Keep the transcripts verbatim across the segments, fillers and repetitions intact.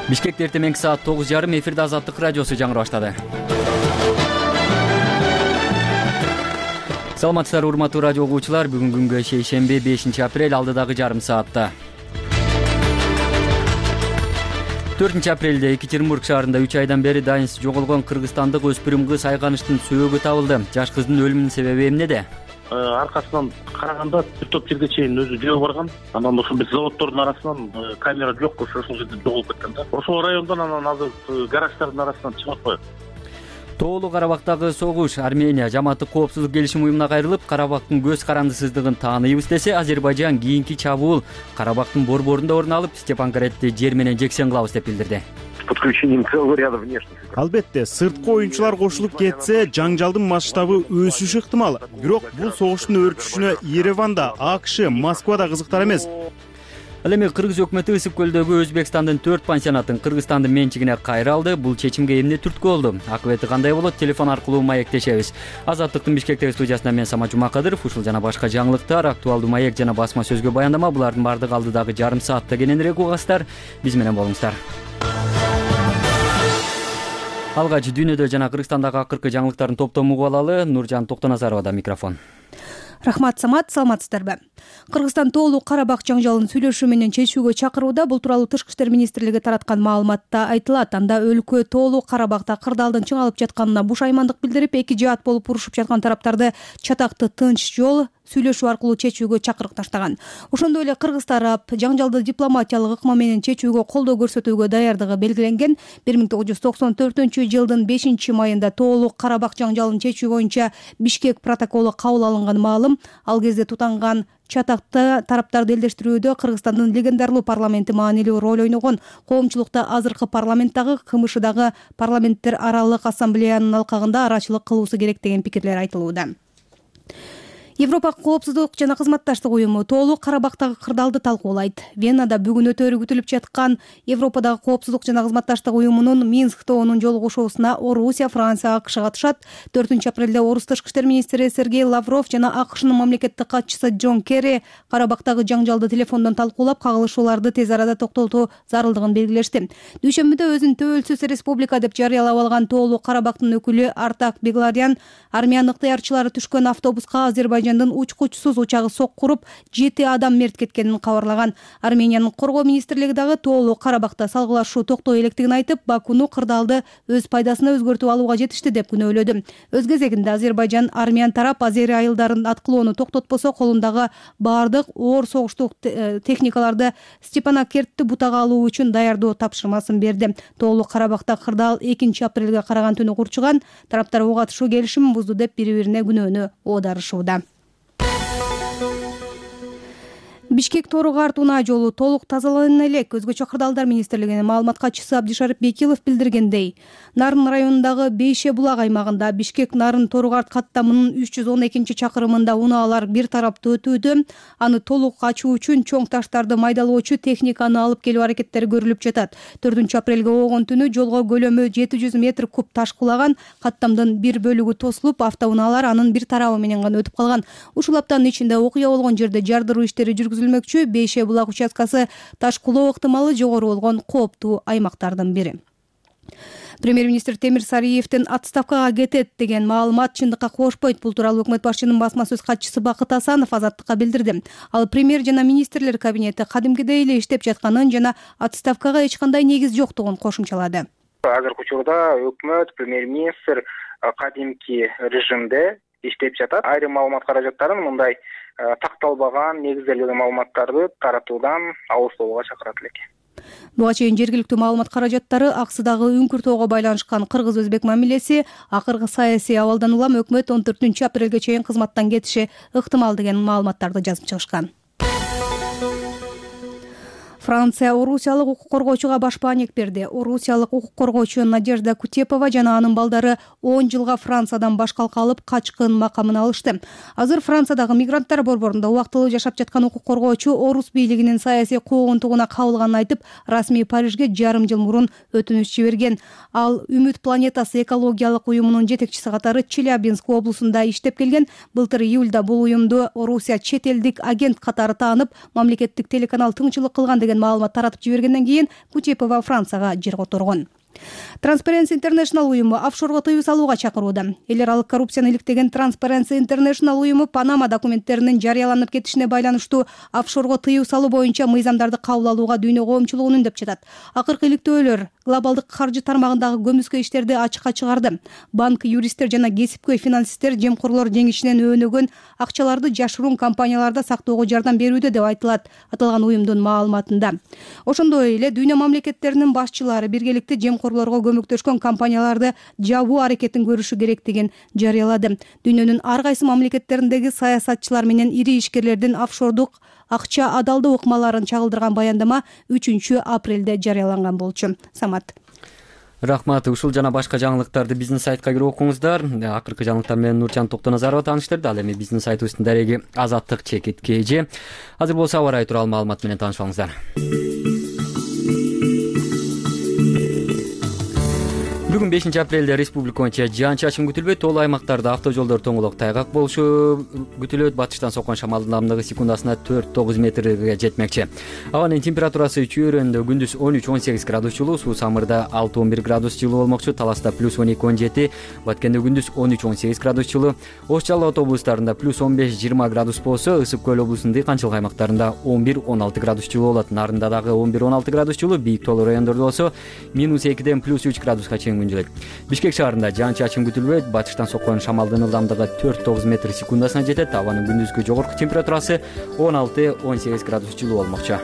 Бишкекте эртең саат тогуз жарым эфирде Азаттык радиосу жаңырып баштады. Саламатсыздар урматтуу радио угуучулар, бүгүн күнгө шейшемби бешинчи апрель алдыдагы жарым саатта. төртүнчү апрелде Екатеринбург шаарында үч айдан бери дайынсыз жоголгон кыргызстандык өспүрүм кыз Айганыштын сөөгү табылды. Жаш кыздын өлүмүнүн себеби эмнеде? Аркасынан караганда бир топ жерге чейин өзү жүрө барган. Анан ошо биз заводдордун арасынан камера жок, ошол жерде жоголуп кеткен да. Ошол райондон анан азыр гараждардын арасынан чыгып атпайбы. Тоолуу Карабактагы согуш. Армения жамааттык коопсуздук келишим уюмуна кайрылып, Карабактын көз карандысыздыгын тааныбыз десе, Азербайжан кийинки чабуул Карабактын борборунда орун алып, Степанкаретти жер менен жексен кылабыз деп билдирди. Подключением целого ряда внешних. Албетте, сырткы оюнчулар кошулуп кетсе, жаңжалдын масштабы өсүшү ыктымал. Бирок бул согуштун өрчүшүнө Ереванда, АКШ, Москвада кызыктар эмес. Ал эми Кыргыз өкмөтү Ысык көлдөгү Өзбекстандын төрт пансионатын Кыргызстандын менчигине кайра алды. Бул чечимге эмне түрткү болду? Акыбети кандай болот? Телефон аркылуу маектешебиз. Азаттыктын Бишкектеги студиясынан мен Самат Жумакадыров. Ушул жана башка жаңылыктар, актуалдуу маек жана басма сөзгө баяндама, булардын бардыгы алдыдагы жарым саатта кененирээк угасыздар. Биз менен болуңуздар. Алгач дүйнөдө жана Кыргызстандагы акыркы жаңылыктардын топтомун угуп алалы. Нуржан Токтоназаровада микрофон. Рахмат, Самат, саламатсыздарбы? Кыргызстан тоолуу Карабак жаңжалын сүйлөшүү менен чечүүгө чакырууда. Бул тууралуу Тышкы иштер министрлиги тараткан маалыматта айтылат. Анда өлкө тоолуу Карабакта кырдаалдын чыңалып жатканына бушаймандык билдирип, эки жаат болуп урушуп жаткан тараптарды чатакты тынч жол сүйлөшүү аркылуу чечүүгө чакырык таштаган. Ошондой эле кыргыз тарап жаңжалды дипломатиялык ыкма менен чечүүгө колдоо көрсөтүүгө даярдыгы белгиленген. бир миң тогуз жүз токсон төртүнчү жылдын бешинчи майында тоолуу Карабак жаңжалын чечүү боюнча Бишкек протоколу кабыл алынган маалым. Ал кезде тутанган чатакты тараптарды элдештирүүдө Кыргызстандын легендарлуу парламенти маанилүү роль ойногон. Коомчулукта азыркы парламенттагы, КМШдагы парламенттер аралык ассамблеянын алкагында арачылык кылуусу керек деген пикирлер айтылууда. Европа коопсуздук жана кызматташтык уюму тоолуу Карабактагы кырдаалды талкуулайт. Венада бүгүн өтөрү күтүлүп жаткан Европадагы коопсуздук жана кызматташтык уюмунун Минскте онун жолугушуусуна Орусия, Франция, АКШ катышат. төртүнчү апрелде Орус тышкы иштер министри Сергей Лавров жана АКШнын мамлекеттик катчысы Джон Керри Карабактагы жаңжалды телефондон талкуулап, кагылышууларды тез арада токтотуу зарылдыгын белгилешти. Дүйшөмбүдө өзүн төөлсүз республика деп жарыялап алган тоолуу Карабактын өкүлү Артак Бегларян армян ыктыярчылары түшкөн автобуска Азербайжан учкучсуз учагы соккуруп, жети адам мерт кеткенин кабарлаган. Армениянын коргоо министрлиги дагы тоолуу Карабакта салгылашуу токтой электигин айтып, Бакуну кырдаалды өз пайдасына өзгөртүп алууга жетишти деп күнөөлөдү. Өз кезегинде Азербайжан армян тарап азери айылдарын аткылоону токтотпосо, колундагы баардык оор согуштук техникаларды Степанакертти бутага алуу үчүн даярдоо тапшырмасын берди. Тоолуу Карабакта кырдаал экинчи апрелге караган түнү курчуган. Тараптар ок атышуу келишимин бузду деп бири-бирине күнөөнү оодарышууда. Бишкек Торого артуунаа жолу толук тазалана элек. Өзгөчө кырдаалдар министрлигинин маалымат катчысы Абдишарип Бекилов билдиргендей, Нарын районундагы Бейше булак аймагында Бишкек Нарын Торугарт каттамынын үч жүз он экинчи чакырымында унаалар бир тараптуу өтүүдө. Аны толук ачуу үчүн чоң таштарды майдалоочу техниканы алып келүү аракеттери көрүлүп жатат. төртүнчү апрелге болгон түнү жолго көлөмү жети жүз метр куб таш кулаган. Каттамдын бир бөлүгү тосулуп, автоунаалар анын бир тарабы менен гана өтүп калган. Ушул аптанын ичинде окуя болгон жерде жардыруу иштери жүргүзүлмөкчү. Бейше булак участкасы таш кулоо ыктымалы жогору болгон кооптуу аймактардын бири. Премьер-министр Темир Сариевдин отставкага кетет деген маалымат чындыкка кошпойт. Бул тууралуу өкмөт башчынын басма сөз катчысы Бакыт Асанов Азаттыкка билдирди. Ал премьер жана министрлер кабинети кадимкидей эле иштеп жатканын жана отставкага эч кандай негиз жоктугун кошумчалады. Азыркы учурда өкмөт, премьер-министр кадимки режимде иштеп жатат. Айрым маалымат каражаттарын мындай такталбаган, негизделбеген маалыматтарды таратуудан алыс болууга чакырат элек. Буга чейин жергиликтүү маалымат каражаттары аксыдагы үңкүр-тоого байланышкан кыргыз-өзбек мамилеси, акыркы саясий абалдан улам өкмөт он төртүнчү апрелге чейин кызматтан кетиши ыктымал деген маалыматтарды жазып чыгышкан. Франция орусиялык укук коргоочуга баш баанек берди. Орусиялык укук коргоочу Надежда Кутепова жана анын балдары он жылга Франциядан баш калка алып качкын макамын алышты. Азыр Франциядагы мигранттар борборунда убактылуу жашап жаткан укук коргоочу орус бийлигинин саясий куугунтугуна кабылганын айтып, расмий Парижге жарым жыл мурун өтүнүч жиберген. Ал Үмүт планетасы экологиялык уюмунун жетекчиси катары Челябинск облусунда иштеп келген. Былтыр июлда бул уюмду Орусия чет элдик агент катары таанып, мамлекеттик телеканал тыңчылык кылган деген деген маалымат таратып жибергенден кийин Кутепова Францияга жер которгон. Transparency International уюму офшорго тыюу салууга чакырууда. Эл аралык коррупцияны иликтеген Transparency International уюму Панама документтеринин жарыяланып кетишине байланыштуу офшорго тыюу салуу боюнча мыйзамдарды кабыл алууга дүйнө коомчулугун үндөп жатат. Акыркы иликтөөлөр глобалдык каржы тармагындагы көмүскө иштерди ачыкка чыгарды. Банк, юристтер жана кесипкөй финансисттер жемкорлор жеңишинен өөнөгөн акчаларды жашыруун компанияларда сактоого жардам берүүдө деп айтылат аталган уюмдун маалыматында. Ошондой эле дүйнө мамлекеттеринин башчылары биргеликте жемкорлорго көмөктөшкөн компанияларды жабуу аракетин көрүшү керектигин жарыялады. Дүйнөнүн ар кайсы мамлекеттериндеги саясатчылар менен ири ишкерлердин офшордук акча адалдоо ыкмаларын чагылдырган баяндама үчүнчү апрелде жарыяланган болчу. Самат. Рахмат. Ушул жана башка жаңылыктарды биздин сайтка кирип окуңуздар. Акыркы жаңылыктар менен Нурчан Токтоназарова тааныштырды. Ал эми биздин сайтыбыздын дареги Азаттык чекит кж. Азыр болсо аба ырайы тууралуу маалымат менен таанышып алыңыздар. Бүгүн бешинчи апрелде республика боюнча жаан-чачын күтүлбөйт. Тоолуу аймактарда автожолдор тоңолок тайгак болушу күтүлөт. Батыштан соккон шамалдын ылдамдыгы секундасына төрт тогуз метрге жетмекчи. Абанын температурасы чүйрөндө күндүз он үч он сегиз градус жылуу, суу самырда алты он бир градус жылуу болмокчу. Таласта плюс он эки он жети, Баткенде күндүз он үч он сегиз градус жылуу. Ош Жалал облустарында плюс он беш жыйырма градус болсо, Ысык көл облусунун дыйканчылык аймактарында он бир он алты градус жылуу болот. Нарында дагы он бир он алты градус жылуу, бийик тоолуу райондордо болсо минус экиден плюс үч градуска чейин күнжөлөйт. Бишкек шаарында жаан-чачын күтүлбөйт. Батыштан соккон шамалдын ылдамдыгы төрт тогуз метр секундасына жетет. Абанын күндүзгү жогорку температурасы он алты он сегиз градус жылуу болмокчу.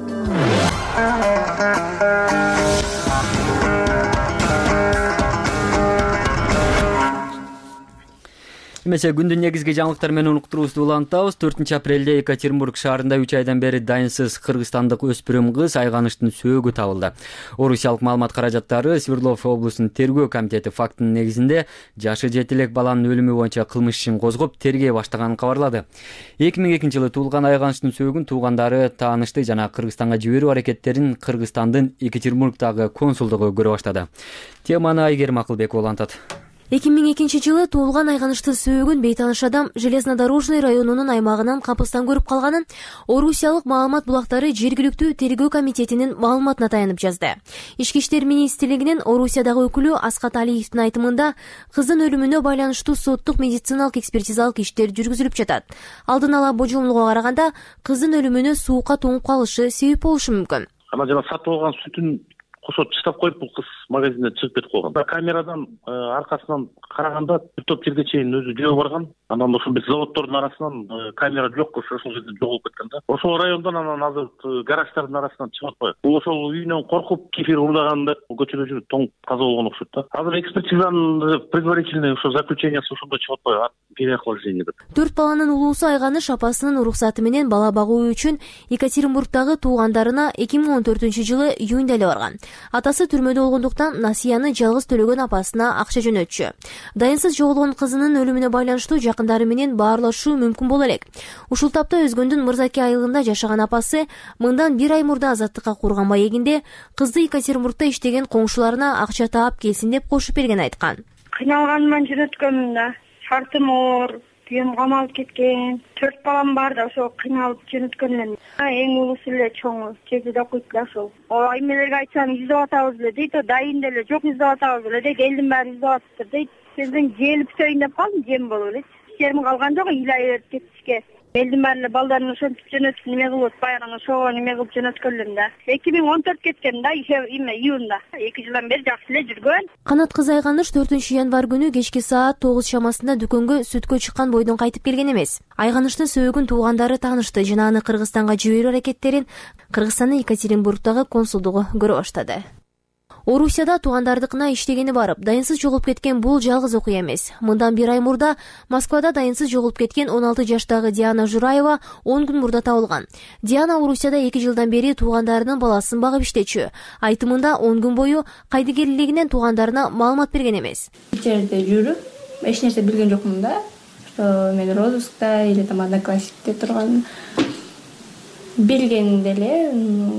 Эмесе күндүн негизги жаңылыктары менен уктуруубузду улантабыз. төртүнчү апрелде Екатеринбург шаарында үч айдан бери дайынсыз кыргызстандык өспүрүм кыз айганыштын сөөгү табылды. Орусиялык маалымат каражаттары Свердлов облусунун тергөө комитети фактынын негизинде жашы жети элек баланын өлүмү боюнча кылмыш ишин козгоп тергөө баштаганын кабарлады. эки миң экинчи жылы туулган айганыштын сөөгүн туугандары таанышты жана Кыргызстанга жиберүү аракеттерин Кыргызстандын Екатеринбургдагы консулдугу көрө баштады. Теманы Айгерим Акылбекова улантат. эки миң экинчи жылы туулган айганыштын сөөгүн бейтааныш адам Железнодорожный районунун аймагынан капыстан көрүп калганын Орусиялык маалымат булактары жергиликтүү тергөө комитетинин маалыматына таянып жазды. Ички иштер министрлигинин Орусиядагы өкүлү Аскат Алиевдин айтымында кыздын өлүмүнө байланыштуу соттук медициналык экспертизалык иштер жүргүзүлүп жатат. Алдын ала божомолго караганда кыздын өлүмүнө суукка тоңуп калышы себеп болушу мүмкүн. Ана жана сатып алган сүтүн кошоп чыштап коюп бул кыз магазинден чыгып кетип калган. Камерадан аркасынан караганда бир топ жерге чейин өзү жүрө барган. Анан ошо биз заводдордун арасынан камера жок, ошол жерде жоголуп кеткен да. Ошол райондон анан азыр гараждардын арасынан чыгып атпайт. Бул ошол үйүнөн коркуп кефир урдаган деп көчөдө жүрүп тоң каза болгон окшойт да. Азыр экспертизанын предварительный ошо заключениясы ошондо чыгып атпайбы? Переохлаждение деп. Төрт баланын улуусу Айганыш апасынын уруксаты менен бала багуу үчүн Екатеринбургдагы туугандарына эки миң он төртүнчү жылы июнда эле барган. Атасы түрмөдө болгондуктан насыяны жалгыз төлөгөн апасына акча жөнөтчү. Дайынсыз жоголгон кызынын өлүмүнө байланыштуу жакындары менен баарлашуу мүмкүн боло элек. Ушул тапта Өзгөндүн Мырзаке айылында жашаган апасы мындан бир ай мурда азаттыкка курган маегинде кызды Екатеринбургда иштеген коңшуларына акча таап келсин деп кошуп берген айткан. Кыйналганыман жөнөткөнмүн да. Шартым оор, күйөөм камалып кеткен. Төрт балам бар да ошо кыйналып жөнөткөнмүн. Эң улуусу эле чоңу жетиде окуйт да ошол. Ооба эмелерге айтсам издеп атабыз эле дейт, дайын деле жок издеп атабыз эле дейт, элдин баары издеп атыптыр дейт. Сенден желип сөйүн деп калдым, жем болуп эле. Иштерим калган жок, илай берип кетишке. Элдин баары эле балдарын ошентип жөнөтүп неме кылып атпайган, ошого неме кылып жөнөткөнлөр да. эки миң он төрт кеткен да, эме июнда. эки жылдан бери жакшы эле жүргөн. Канат кыз Айганыш төртүнчү январь күнү кечки саат тогуз шамасында дүкөнгө сүткө чыккан бойдон кайтып келген эмес. Айганыштын сөөгүн туугандары таанышты жана аны Кыргызстанга жиберүү аракеттерин Кыргызстандын Екатеринбургдагы консулдугу көрө баштады. Орусияда туугандардыкына иштегени барып, дайынсыз жоголуп кеткен бул жалгыз окуя эмес. Мындан бир ай мурда Москвада дайынсыз жоголуп кеткен он алты жаштагы Диана Жураева он күн мурда табылган. Диана Орусияда эки жылдан бери туугандарынын баласын багып иштечү. Айтымында он күн бою кайдыгерлигинен туугандарына маалымат берген эмес. Жерде жүрүп, эч нерсе билген жокмун да. Что мен розыскта или там одноклассникте турган. Билген деле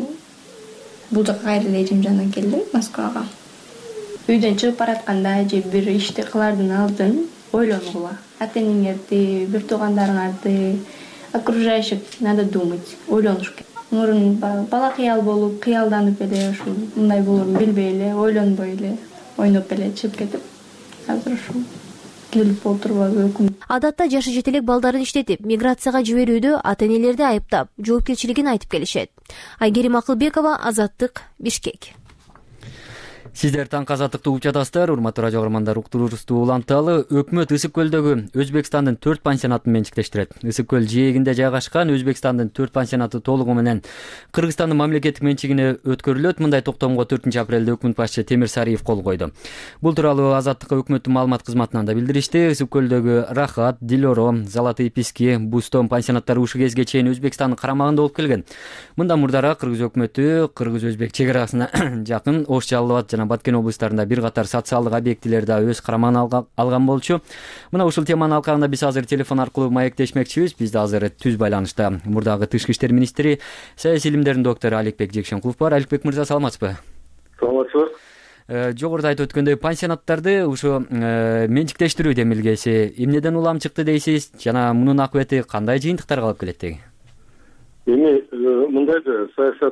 бул жака кайра эжим жанына келдим, Москвага. Үйдөн чыгып баратканда же бир ишти кылардын алдын ойлонгула. Ата-энеңерди, бир туугандарыңарды, окружающих надо думать, ойлонуш керек. мурун бала кыял болуп кыялданып эле ушул мындай болорун билбей эле ойлонбой эле ойноп эле чыгып кетип азыр ушул келип отурбайбы өкүм. Адатта жашы жете элек балдарын иштетип миграцияга жиберүүдө ата энелерди айыптап жоопкерчилигин айтып келишет. Айгерим Акылбекова, Азаттык, Бишкек. Сиздер таң азаттыкты угуп жатасыздар. Урматтуу радио көрөрмандар, уктуруубузду уланталы. Өкмөт Ысык көлдөгү Өзбекстандын төрт пансионатын менчиктештирет. Ысык көл жээгинде жайгашкан Өзбекстандын төрт пансионаты толугу менен Кыргызстандын мамлекеттик менчигине өткөрүлөт. Мындай токтомго төртүнчү апрелде өкмөт башчысы Темир Сариев кол койду. Бул тууралуу Азаттыкка өкмөттүн маалымат кызматынан да билдиришти. Ысык көлдөгү Рахат, Дилоро, Золотые Пески, Бустом пансионаттары ушул кезге чейин Өзбекстандын карамагында болуп келген. Мында мурдара Кыргыз өкмөтү Кыргыз-Өзбек чек арасына жакын Ош, Жалал Абад жана Баткен облустарында бир катар социалдык объектилерди өз карамагына алган болчу. Мына ушул теманын алкагында биз азыр телефон аркылуу маектешмекчибиз. Бизде азыр түз байланышта мурдагы тышкы иштер министри, саясий илимдердин доктору Аликбек Жекшенкулов бар. Аликбек мырза, саламатсызбы? Саламатсызбы. Жогоруда айтып өткөндөй, пансионаттарды ушу менчиктештирүү демилгеси эмнеден улам чыкты дейсиз жана мунун акыбети кандай жыйынтыктарга алып келет деги? Эми мындайда саясат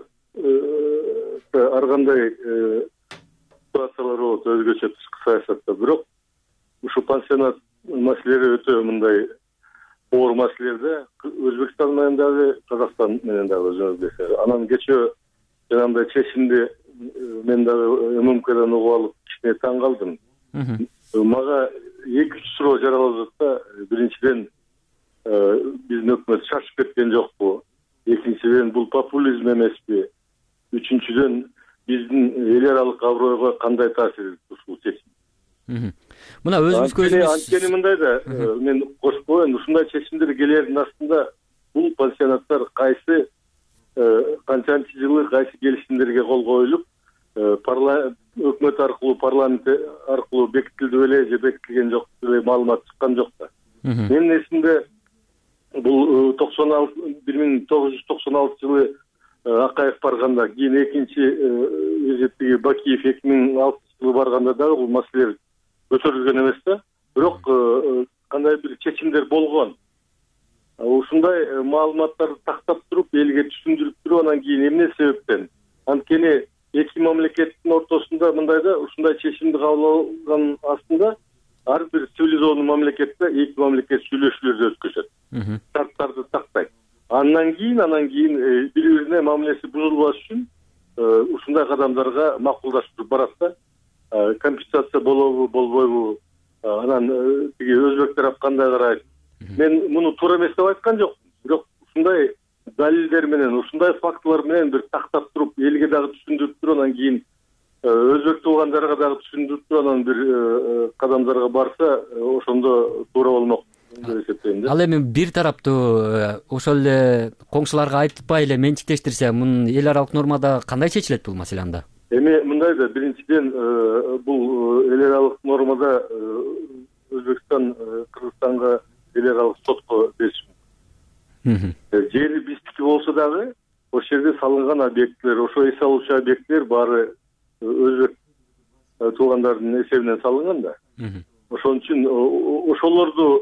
ар кандай ситуациялар болот, өзгөчө тышкы саясатта. Бирок ушул пансионат маселелери өтө мындай оор маселелерде. Өзбекстан менен дагы, Казакстан менен дагы өзүңүз. Анан кечээ жанагындай чечимди мен дагы ММКдан угуп алып кичине таң калдым. Мага эки үч суроо жаралып жатса, биринчиден биздин өкмөт шашып кеткен жокпу? Экинчиден бул популизм эмеспи? Үчүнчүдөн биздин эл аралык абройго кандай таасир ушул чечим? Мына өзүбүз көзүбүз анткени мындай да, мен кошуп коеюн, ушундай чечимдер келердин астында бул пансионаттар кайсы канчанчы жылы кайсы келишимдерге кол коюлуп, өкмөт аркылуу, парламент аркылуу бекитилди беле же бекитилген жок деле маалымат чыккан жок да. Менин эсимде бул токсон алты бир миң тогуз жүз токсон алты жылы Акаев барганда, кийин экинчи визиттеги Бакиев эки миң алтынчы жылы барганда дагы бул маселелер көтөрүлгөн эмес да. Бирок кандай бир чечимдер болгон. Ушундай маалыматтарды тактап туруп, элге түшүндүрүп туруп, анан кийин эмне себептен? Анткени эки мамлекеттин ортосунда мындайда ушундай чечимди кабыл алган астында ар бир цивилизованный мамлекетте эки мамлекет сүйлөшүүлөрдү өткөзөт. Шарттарды тактайт. Андан кийин, анан кийин бири-бирине мамилеси бузулбаш үчүн ушундай кадамдарга макулдашып барат да. Компенсация болобу, болбойбу? Анан тиги өзбек тарап кандай карайт? Мен муну туура эмес деп айткан жокмун. Бирок ушундай далилдер менен, ушундай фактылар менен бир тактап туруп, элге дагы түшүндүрүп туруп, анан кийин өзбек туугандарга дагы түшүндүрүп туруп, анан бир кадамдарга барса, ошондо туура болмок. Ал эми бир тараптуу ошол эле коңшуларга айтпай эле менчиктештирсе, мунун эл аралык нормада кандай чечилет бул маселе анда? Эми мындай да, биринчиден бул эл аралык нормада Өзбекстан Кыргызстанга эл аралык сотко бериши мүмкүн. Жери биздики болсо дагы, ошол жерде салынган объектилер, ошо эс алуучу объектилер баары өзбек туугандардын эсебинен салынган да. Ошон үчүн ошолорду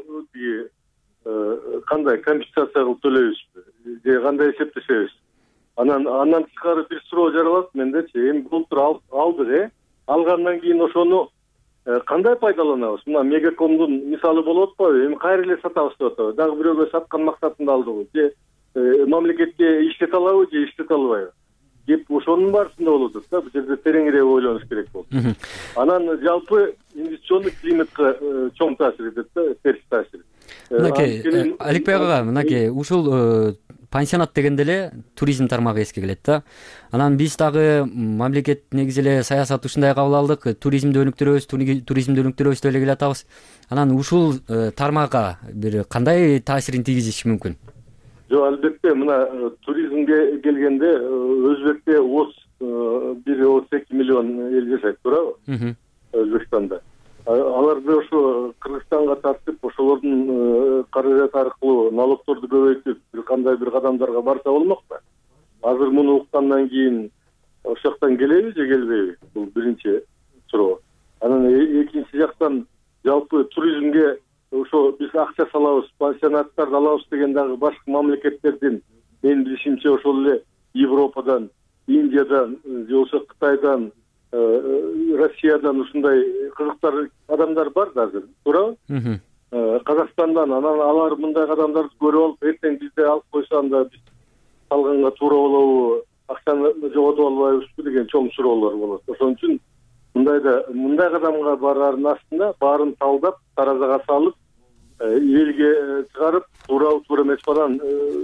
кандай компенсация кылып төлөйбүзбү же кандай эсептешебиз? Анан андан тышкары бир суроо жаралат мендечи. Эми былтыр алдык, э? Алгандан кийин ошону кандай пайдаланабыз? Мына Мегакомдун мисалы болуп атпайбы? Эми кайра эле сатабыз деп атабы? Дагы бирөөгө саткан максатында алдыбы? Же мамлекетке иштете алабы же иштете албайбы? Кеп ошонун барысында болуп атат да. Бул жерде тереңирээк ойлонуш керек болот. Анан жалпы инвестиционный климатка чоң таасир этет да, терс таасир. Мынакей Аликбек ага, мынакей ушул пансионат дегенде эле туризм тармагы эске келет да. Анан биз дагы мамлекет негизи эле саясат ушундай кабыл алдык, туризмди өнүктүрөбүз, туризмди өнүктүрөбүз деп эле келатабыз. Анан ушул тармакка бир кандай таасирин тийгизиши мүмкүн? Жок, албетте, мына туризмге келгенде Өзбекте бир отуз эки миллион эл жашайт, туурабы? Өзбекстанда. Аларды ошо Кыргызстанга тартып, ошолордун каражаты аркылуу налогторду көбөйтүп, бир кандай бир кадамдарга барса болмок да. Азыр муну уккандан кийин ошол жактан келеби же келбейби? Бул биринчи суроо. Анан экинчи жактан жалпы туризмге ошо биз акча салабыз, пансионаттарды алабыз деген дагы башка мамлекеттердин менин билишимче ошол эле Европадан, Индиядан, же болбосо Кытайдан, Россиядан ушундай кызыктар адамдар бар да азыр, туурабы? Казакстандан, анан алар мындай адамдарды көрүп алып, эртең бизде алып койсо анда биз алганга туура болобу, акчаны жоготуп албайбызбы деген чоң суроолор болот. Ошон үчүн мындайда мындай кадамга бараардын астында баарын талдап, таразага салып, элге чыгарып, туурабы туура эмеспи анан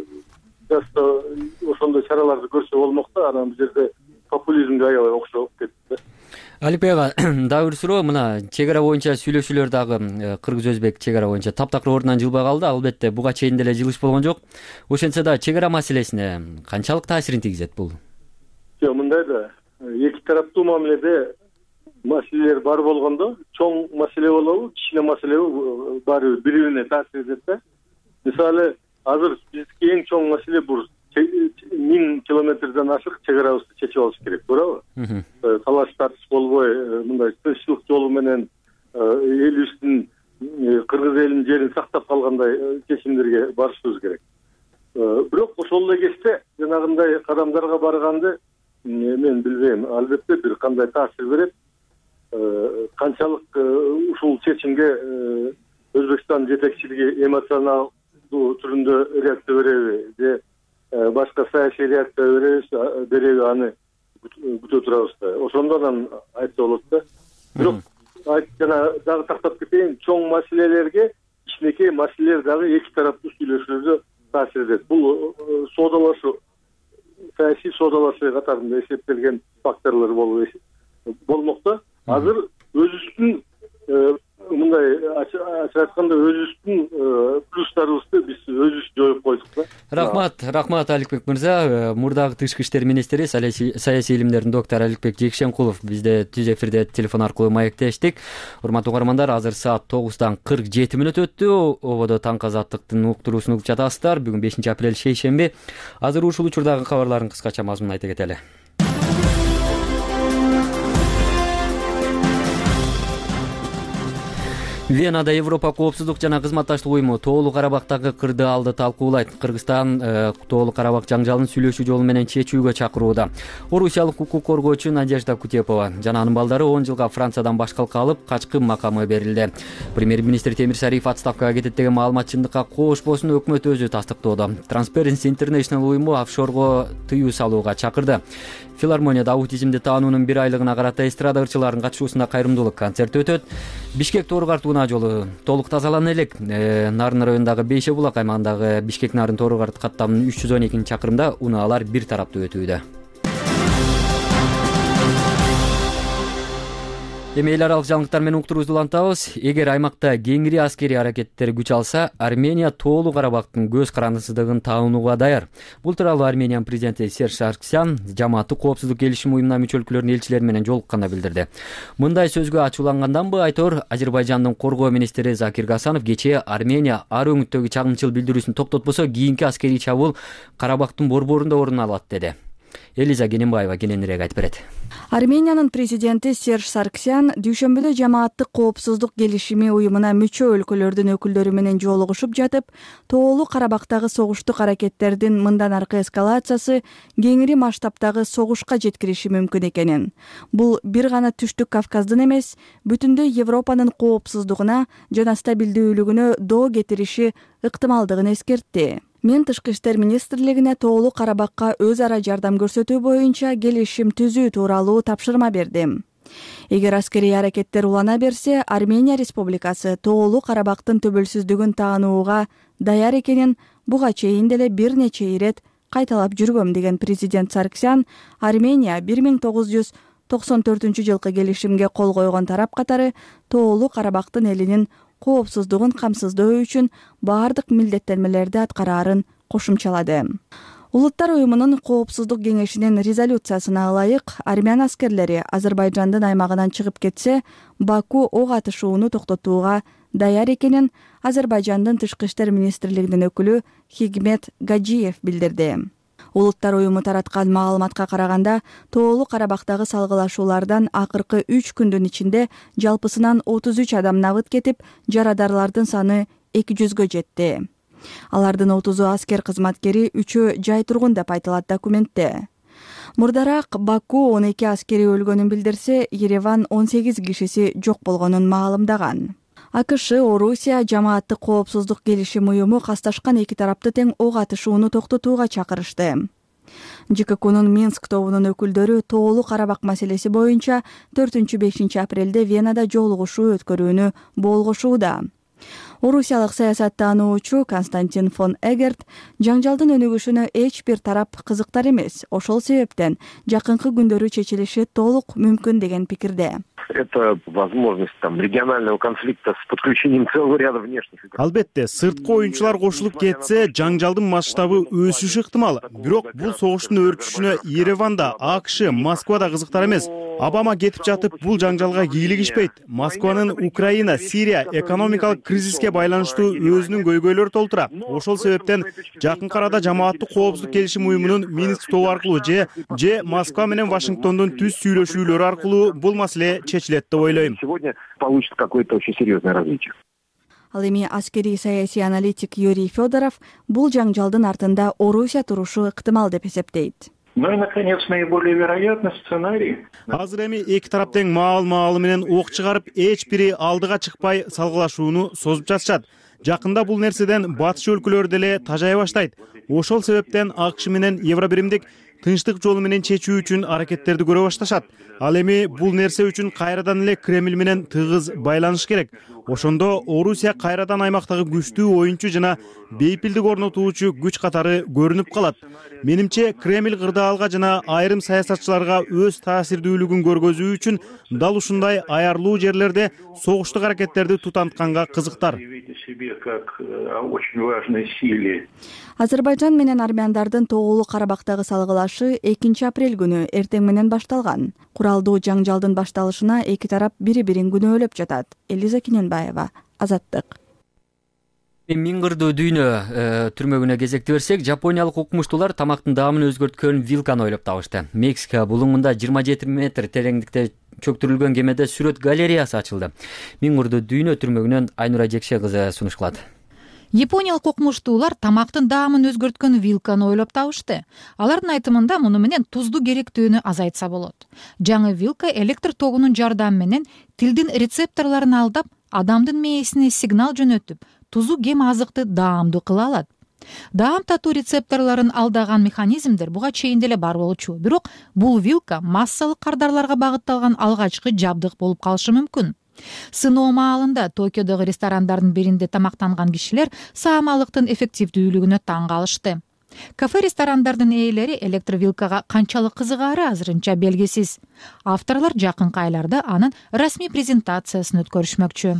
ошондой чараларды көрсө болмок да, анан бул жерде популизмге аябай окшоп кетти. Аликбек ага, дагы бир суроо, мына чек ара боюнча сүйлөшүүлөр дагы кыргыз-өзбек чек ара боюнча таптакыр ордунан жылбай калды. Албетте буга чейин деле жылыш болгон жок. Ошентсе да чек ара маселесине канчалык таасирин тийгизет бул? Жок, мындай да эки тараптуу мамиледе маселелер бар болгондо, чоң маселе болобу, кичине маселе баары бири-бирине таасир этет да. Мисалы, азыр биздики эң чоң маселе бул миң километрден ашык чек арабызды чечип алыш керек, туурабы? Талаш тартыш болбой, мындай тынччылык жолу менен элибиздин кыргыз элинин жерин сактап калгандай чечимдерге барышыбыз керек. Бирок ошол эле кезде жанагындай кадамдарга барганды мен билбейм, албетте бир кандай таасир берет. Канчалык ушул чечимге Өзбекстан жетекчилиги эмоционалдуу түрүндө реакция береби, же башка саясий реакция береби, береби аны күтө турабыз да. Ошондон айтса болот да. Бирок жана дагы тактап кетейин, чоң маселелерге кичинекей маселелер дагы эки тараптуу сүйлөшүүлөрдө таасир этет. Бул соодалашуу, саясий соодалашуу катарында эсептелген факторлор болуп болмок да. Азыр өзүбүздүн мындай ачык айтканда өзүбүздүн плюстарыбызды биз өзүбүз жоюп койдук да. Рахмат, рахмат Аликбек мырза. Мурдагы тышкы иштер министри, саясий илимдердин доктору Аликбек Жекшенкулов бизде түз эфирде телефон аркылуу маектештик. Урматтуу угармандар, азыр саат тогуздан кырк жети мүнөт өттү. Ободо таңкы азаттыктын уктуруусун угуп жатасыздар. Бүгүн бешинчи апрель шейшемби. Азыр ушул учурдагы кабарлардын кыскача мазмунун айта кетели. Венада Европа коопсуздук жана кызматташтык уюму Тоолуу Карабактагы кырдаалды талкуулайт. Кыргызстан Тоолуу Карабак жаңжалын сүйлөшүү жолу менен чечүүгө чакырууда. Орусиялык укук коргоочу Надежда Кутепова жана анын балдары он жылга Франциядан башкалка алып, качкы макамы берилди. Премьер-министр Темир Сариев отставкага кетет деген маалымат чындыкка кошпосун өкмөт өзү тастыктоодо. Transparency International уюму офшорго тыюу салууга чакырды. Филармонияда аутизмди таануунун бир айлыгына карата эстрада ырчыларынын катышуусунда кайрымдуулук концерти өтөт. Бишкек Тору-Картууна жолу толук тазалана элек. Нарын районундагы Бейше булак аймагындагы Бишкек Нарын Тору-Карт каттамынын үч жүз он экинчи чакырымда унаалар бир тараптуу өтүүдө. Эми эл аралык жаңылыктар менен уктуруубузду улантабыз. Эгер аймакта кеңири аскерий аракеттер күч алса, Армения Тоолуу Карабактын көз карандысыздыгын таанууга даяр. Бул тууралуу Армениянын президенти Серж Сарксян жамааттык коопсуздук келишим уюмуна мүчө өлкөлөрдүн элчилери менен жолукканда билдирди. Мындай сөзгө ачууланганданбы айтор Азербайжандын коргоо министри Закир Гасанов кечээ Армения ар өңүттөгү чагымчыл билдирүүсүн токтотпосо, кийинки аскерий чабуул Карабактын борборунда орун алат деди. Элиза Кененбаева кененирээк айтып берет. Армениянын президенти Серж Сарксян дүйшөмбүдө жамааттык коопсуздук келишими уюмуна мүчө өлкөлөрдүн өкүлдөрү менен жолугушуп жатып, Тоолуу Карабактагы согуштук аракеттердин мындан аркы эскалациясы кеңири масштабтагы согушка жеткириши мүмкүн экенин, бул бир гана Түштүк Кавказдын эмес, бүтүндөй Европанын коопсуздугуна жана стабилдүүлүгүнө доо кетириши ыктымалдыгын эскертти. Мен Тышкы иштер министрлигине Тоолуу Карабакка өз ара жардам көрсөтүү боюнча келишим түзүү тууралуу тапшырма бердим. Эгер аскерий аракеттер улана берсе, Армения Республикасы Тоолуу Карабактын төбөлсүздүгүн таанууга даяр экенин буга чейин деле бир нече ирет кайталап жүргөм деген президент Сарксян, Армения бир миң тогуз жүз токсон төртүнчү жылкы келишимге кол койгон тарап катары Тоолуу Карабактын элинин коопсуздугун камсыздоо үчүн баардык милдеттенмелерди аткараарын кошумчалады. Улуттар уюмунун коопсуздук кеңешинин резолюциясына ылайык, армян аскерлери Азербайжандын аймагынан чыгып кетсе, Баку ок атышууну токтотууга даяр экенин Азербайжандын Тышкы иштер министрлигинин өкүлү Хикмет Гаджиев билдирди. Улуттар уюму тараткан маалыматка караганда, Тоолуу Карабактагы салгылашуулардан акыркы үч күндүн ичинде жалпысынан отуз үч адам набыт кетип, жарадарлардын саны эки жүзгө жетти. Алардын отузу аскер кызматкери, үчөө жай тургун деп айтылат документте. Мурдараак Баку он эки аскери өлгөнүн билдирсе, Ереван он сегиз кишиси жок болгонун маалымдаган. АКШ, Орусия жамааттык коопсуздук келишим уюму касташкан эки тарапты тең ок атышууну токтотууга чакырышты. ЖККнун Минск тобунун өкүлдөрү Тоолуу Карабак маселеси боюнча төртүнчү-бешинчи апрелде Венада жолугушуу өткөрүүнү болгошууда. Орусиялык саясаттануучу Константин фон Эгерт жаңжалдын өнүгүшүнө эч бир тарап кызыктар эмес, ошол себептен жакынкы күндөрү чечилиши толук мүмкүн деген пикирде. Это возможность там регионального конфликта с подключением целого ряда внешних. Албетте, сырткы оюнчулар кошулуп кетсе, жаңжалдын масштабы өсүшү ыктымал. Бирок бул согуштун өрчүшүнө Ереванда, АКШ, Москвада кызыктар эмес. Обама кетип жатып, бул жаңжалга кийлигишпейт. Москванын Украина, Сирия экономикалык кризиске байланыштуу өзүнүн көйгөйлөрү толтура. Ошол себептен жакынкы арада жамааттык коопсуздук келишим уюмунун Минск тобу аркылуу же же Москва менен Вашингтондун түз сүйлөшүүлөрү аркылуу бул маселе чечилет деп ойлойм. Сегодня получится какое-то очень серьезное развитие. Ал эми аскерий саясий аналитик Юрий Федоров бул жаңжалдын артында Орусия турушу ыктымал деп эсептейт. Ну и, наконец, наиболее вероятный сценарий. Азыр эми эки тарап тең маал-маалы менен ок чыгарып, эч бири алдыга чыкпай салгылашууну созуп жатышат. Жакында бул нерседен батыш өлкөлөрү деле тажай баштайт. Ошол себептен АКШ менен Евробиримдик тынчтык жолу менен чечүү үчүн аракеттерди көрө башташат. Ал эми бул нерсе үчүн кайрадан эле Кремль менен тыгыз байланыш керек. Ошондо Орусия кайрадан аймактагы күчтүү оюнчу жана бейпилдик орнотуучу күч катары көрүнүп калат. Менимче Кремль кырдаалга жана айрым саясатчыларга өз таасирдүүлүгүн көргөзүү үчүн дал ушундай аярлуу жерлерде согуштук аракеттерди тутантканга кызыктар. Азербайжан менен армяндардын Тоолуу Карабактагы салгылашы экинчи апрель күнү эртең менен башталган. Куралдуу жаңжалдын башталышына эки тарап бири-бирин күнөөлөп жатат. Элиза Киненбаева, Азаттык. Миңгырдуу дүйнө түрмөгүнө кезекти берсек, жапониялык укмуштуулар тамактын даамын өзгөрткөн вилканы ойлоп табышты. Мексика булуңунда жыйырма жети метр тереңдикте чөктүрүлгөн кемеде сүрөт галереясы ачылды. Миңгырдуу дүйнө түрмөгүнөн Айнура Жекше кызы сунуш кылат. Япониялык укмуштуулар тамактын даамын өзгөрткөн вилканы ойлоп табышты. Алардын айтымында муну менен тузду керектүүнү азайтса болот. Жаңы вилка электр тогунун жардамы менен тилдин рецепторлорун алдап, адамдын мээсине сигнал жөнөтүп, тузу кем азыкты даамдуу кыла алат. Даам татуу рецепторлорун алдаган механизмдер буга чейин деле бар болчу. Бирок бул вилка массалык кардарларга багытталган алгачкы жабдык болуп калышы мүмкүн. Сыноо маалында Токиодогу ресторандардын биринде тамактанган кишилер саамалыктын эффективдүүлүгүнө таң калышты. Кафе-ресторандардын ээлери электровилкага канчалык кызыгаары азырынча белгисиз. Авторлор жакынкы айларда анын расмий презентациясын өткөрүшмөкчү.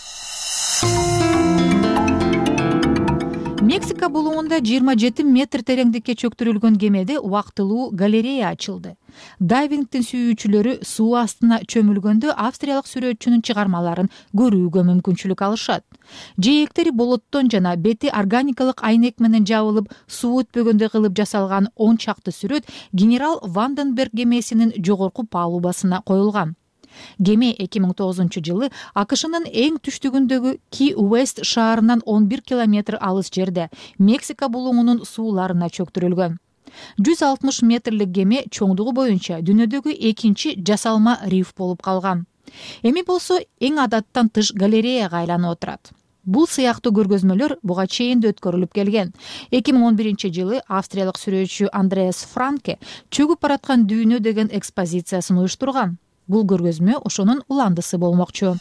Мексика булуңунда жыйырма жети метр тереңдикке чөктүрүлгөн кемеде убактылуу галерея ачылды. Дайвингтин сүйүүчүлөрү суу астына чөмүлгөндө австриялык сүрөтчүнүн чыгармаларын көрүүгө мүмкүнчүлүк алышат. Жээктери болоттон жана бети органикалык айнек менен жабылып, суу өтпөгөндөй кылып жасалган он чакты сүрөт генерал Ванденберг кемесинин жогорку палубасына коюлган. Кеме эки миң тогузунчу жылы АКШнын эң түштүгүндөгү Ки-Уэст шаарынан он бир километр алыс жерде Мексика булуңунун сууларына чөктүрүлгөн. жүз алтымыш метрлик кеме чоңдугу боюнча дүйнөдөгү экинчи жасалма риф болуп калган. Эми болсо эң адаттан тыш галереяга айланып отурат. Бул сыяктуу көргөзмөлөр буга чейин да өткөрүлүп келген. эки миң он биринчи жылы австриялык сүрөтчү Андреас Франке чөгүп бараткан дүйнө деген экспозициясын уюштурган. Бул көргөзмө ошонун уландысы болмокчу.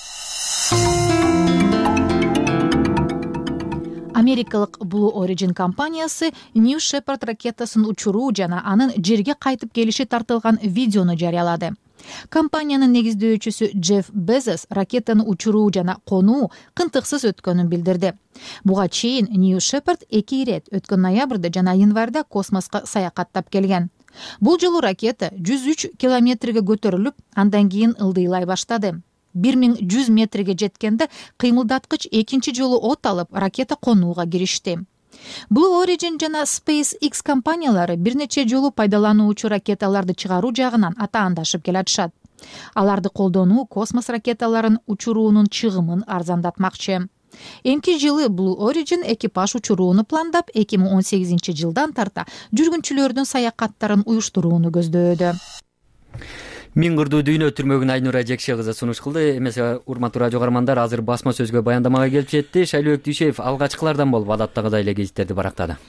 Америкалык Blue Origin компаниясы New Shepard ракетасын учуруу жана анын жерге кайтып келиши тартылган видеону жарыялады. Компаниянын негиздөөчүсү Джефф Безос ракетаны учуруу жана конуу кынтыксыз өткөнүн билдирди. Буга чейин New Shepard эки ирет өткөн ноябрда жана январда космоско саякаттап келген. Бул жолу ракета жүз үч километрге көтөрүлүп, андан кийин ылдыйлай баштады. бир миң жүз метрге жеткенде кыймылдаткыч экинчи жолу от алып, ракета конууга киришти. Blue Origin жана SpaceX компаниялары бир нече жолу пайдалануучу ракеталарды чыгаруу жагынан атаандашып келатышат. Аларды колдонуу космос ракеталарын учуруунун чыгымын арзандатмакчы. эмки жылы Blue Origin экипаж учурууну пландап, эки миң он сегизинчи жылдан тарта жүргүнчүлөрдүн саякаттарын уюштурууну көздөөдө. Миң кырдуу дүйнө түрмөгүн Айнура Жекше кызы сунуш кылды. Эмесе урматтуу радио каармандар, азыр басма сөзгө баяндамага келип жетти. Шайлообек Дүйшеев алгачкылардан болуп адаттагыдай эле гезиттерди барактады.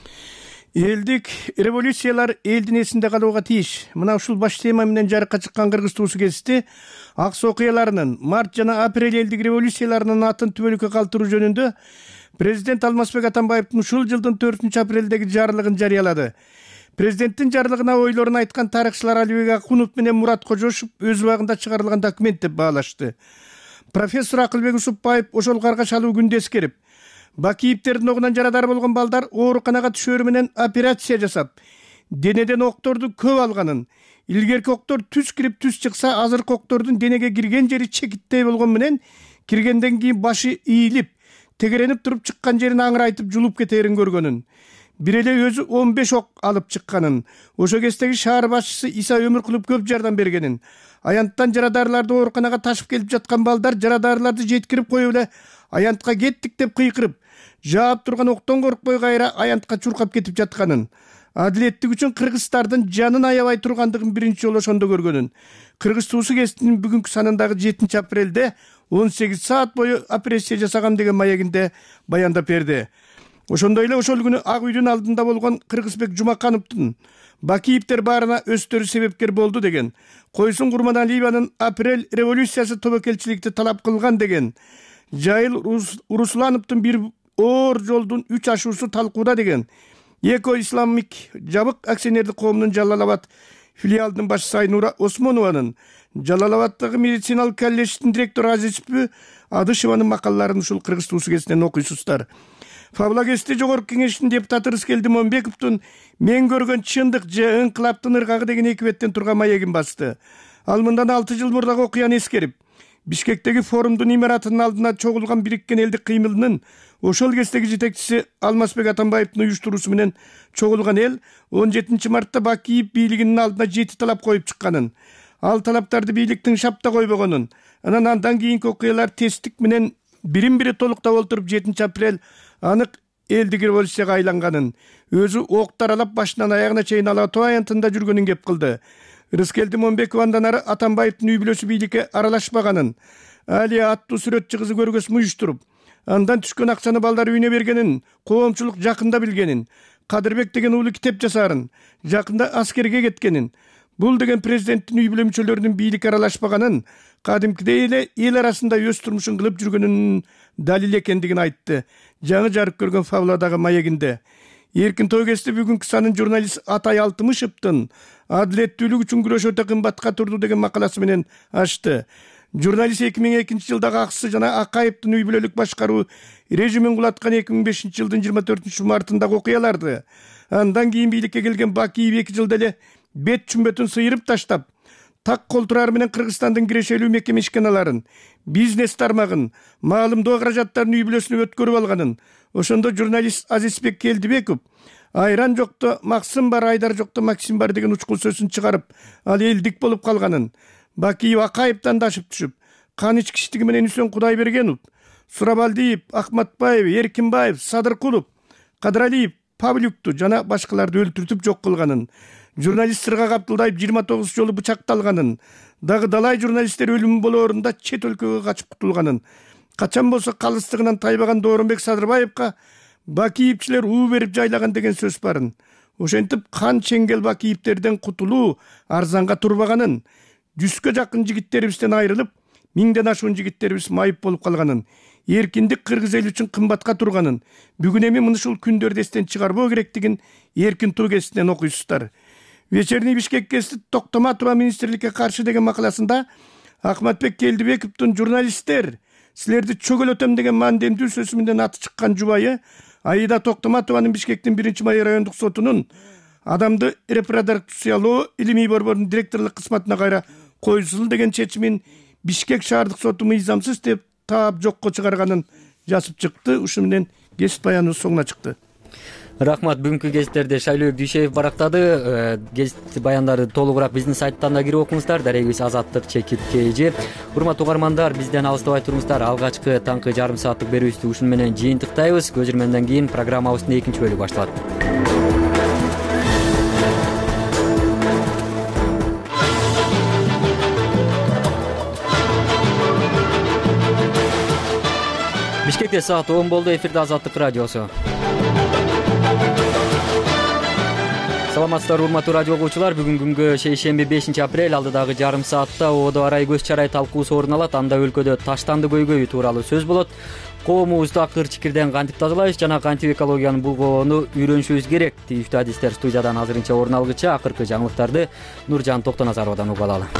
Элдик революциялар элдин эсинде калууга тийиш. Мына ушул баш тема менен жарыкка чыккан Кыргыз туусу гезити ак суу окуяларынын, март жана апрель элдик революцияларынын атын түбөлүккө калтыруу жөнүндө президент Алмазбек Атамбаевдин ушул жылдын төртүнчү апрелдеги жарлыгын жарыялады. Президенттин жарлыгына ойлорун айткан тарыхчылар Алибек Акунов менен Мурат Кожошев өз убагында чыгарылган документ деп баалашты. Профессор Акылбек Усупбаев ошол каргаш алуу күндү эскерип, Бакиевтердин огунан жарадар болгон балдар ооруканага түшөрү менен операция жасап, денеден окторду көп алганын, илгерки октор түз кирип түз чыкса, азыркы октордун денеге кирген жери чекиттей болгон менен киргенден кийин башы ийилип, тегеренип туруп чыккан жерин аңырайтып жулуп кетерин көргөнүн. Бир эле өзү он беш ок алып чыкканын, ошо кездеги шаар башчысы Иса Өмүркулов көп жардам бергенин, аянттан жарадарларды ооруканага ташып келип жаткан балдар жарадарларды жеткирип коюп эле аянтка кеттик деп кыйкырып, жаап турган октон коркпой кайра аянтка чуркап кетип жатканын, адилеттик үчүн кыргыздардын жанын аябай тургандыгын биринчи жолу ошондо көргөнүн. Кыргыз туусу гезитинин бүгүнкү санындагы жетинчи апрелде он сегиз саат бою операция жасагам деген маегинде баяндап берди. Ошондой эле ошол күнү Ак үйдүн алдында болгон Кыргызбек Жумакановдун Бакиевтер баарына өздөрү себепкер болду деген, Койсун Курманалиеванын апрель революциясы тобокелчиликти талап кылган деген, Жайыл Руслановдун бир оор жолдун үч ашуусу талкууда деген, Эко Исламик жабык акционердик коомунун Жалал Абад филиалдын башчысы Айнура Осмонованын, Жалал Абаддагы медициналык колледждин директору Азизбү Адышеванын макалаларын ушул Кыргыз туусу гезитинен окуйсуздар. Фабла гезити жогорку кеңештин депутаты Рыскелди Момбековдун мен көргөн чындык же ыңкылаптын ыргагы деген эки беттен турган маегин басты. Ал мындан алты жыл мурдагы окуяны эскерип, Бишкектеги форумдун имаратынын алдына чогулган бириккен элдик кыймылынын ошол кездеги жетекчиси Алмазбек Атамбаевдин уюштуруусу менен чогулган эл он жетинчи мартта Бакиев бийлигинин алдына жети талап коюп чыкканын, ал талаптарды бийликтин шапта койбогонун, анан андан кийинки окуялар тесттик менен бирин бири толуктап олтуруп жетинчи апрель анык элдик революцияга айланганын, өзү ок таралап башынан аягына чейин Алатоо аянтында жүргөнүн кеп кылды. Рыскелди Момбеков андан ары Атамбаевдин үй бүлөсү бийликке аралашпаганын, али аттуу сүрөтчү кызы көргөзмө уюштуруп, андан түшкөн акчаны балдар үйүнө бергенин, коомчулук жакында билгенин, Кадырбек деген уулу китеп жасаарын, жакында аскерге кеткенин, бул деген президенттин үй бүлө мүчөлөрүнүн бийликке аралашпаганын, кадимкидей эле эл арасында өз турмушун кылып жүргөнүнүн далил экендигин айтты. Жаңы жарык көргөн Фавладагы маегинде. Эркин той кести бүгүнкү санын журналист Атай Алтымышевдин адилеттүүлүк үчүн күрөш өтө кымбатка турду деген макаласы менен ачты. Журналист эки миң экинчи жылдагы Аксы жана Акаевдин үй бүлөлүк башкаруу режимин кулаткан эки миң бешинчи жылдын жыйырма төртүнчү мартындагы окуяларды, андан кийин бийликке келген Бакиев эки жылда эле бет чүмбөтүн сыйырып таштап, так колтурары менен Кыргызстандын кирешелүү мекеме ишканаларын, бизнес тармагын, маалымдоо каражаттарын үй бүлөсүнө өткөрүп алганын, ошондо журналист Азизбек Келдибеков айран жокто максым бар, айдар жокто максим бар деген учкул сөзүн чыгарып, ал элдик болуп калганын, Бакиев Акаевден дашып түшүп, Каныч кичтиги менен Үсөн Кудайбергенов, Сурабалдиев, Акматбаев, Эркинбаев, Садыркулов, Кадыралиев, Павлюкту жана башкаларды өлтүртүп жок кылганын, журналист Сыргак Абдулдаев жыйырма тогуз жолу бычакталганын, дагы далай журналисттер өлүм болоорунда чет өлкөгө качып кутулганын, качан болсо калыстыгынан тайбаган Дооронбек Садырбаевка Бакиевчилер уу берип жайлаган деген сөз барын. Ошентип кан чеңгел Бакиевтерден кутулуу арзанга турбаганын, жүзгө жакын жигиттерибизден айрылып, миңден ашуун жигиттерибиз майып болуп калганын, эркиндик кыргыз эли үчүн кымбатка турганын, бүгүн эми мына ушул күндөрдү эстен чыгарбоо керектигин эркин туу гезитинен окуйсуздар. Вечерний Бишкек гезити Токтоматова министрликке каршы деген макаласында Акматбек Келдибековдун журналисттер силерди чөгөлөтөм деген мандемдүү сөзү менен аты чыккан жубайы Аида Токтоматованын Бишкектин биринчи май райондук сотунун адамды репродукциялоо илимий борборунун директорлук кызматына кайра койсул деген чечимин Бишкек шаардык соту мыйзамсыз деп таап жокко чыгарганын жазып чыкты. Ушу менен гезит баяныбыз соңуна чыкты. Рахмат. Бүгүнкү гезиттерди Шайлообек Дүйшеев барактады. Гезит баяндарды толугураак биздин сайттан да кирип окуңуздар. Дарегибиз Азаттык чекит kg. Урматтуу угармандар, бизден алыстабай туруңуздар. Алгачкы таңкы жарым сааттык берүүбүздү ушуну менен жыйынтыктайбыз. Көзөрмөндөн кийин программабыздын экинчи бөлүгү башталат. Бишкекте саат он болду. Эфирде Азаттык радиосу. Саламатсыздарбы, урматтуу радио угуучулар. Бүгүн күнгө шейшемби бешинчи апрель алдыдагы жарым саатта ободо арай көз чарай талкуусу орун алат. Анда өлкөдө таштанды көйгөйү тууралуу сөз болот. Коомубузду акыр чикирден кантип тазалайбыз жана кантип экологияны булгоону үйрөнүшүбүз керек. Тийиштүү адистер студиядан азырынча орун алгыча акыркы жаңылыктарды Нуржан Токтоназаровадан угуп алалы.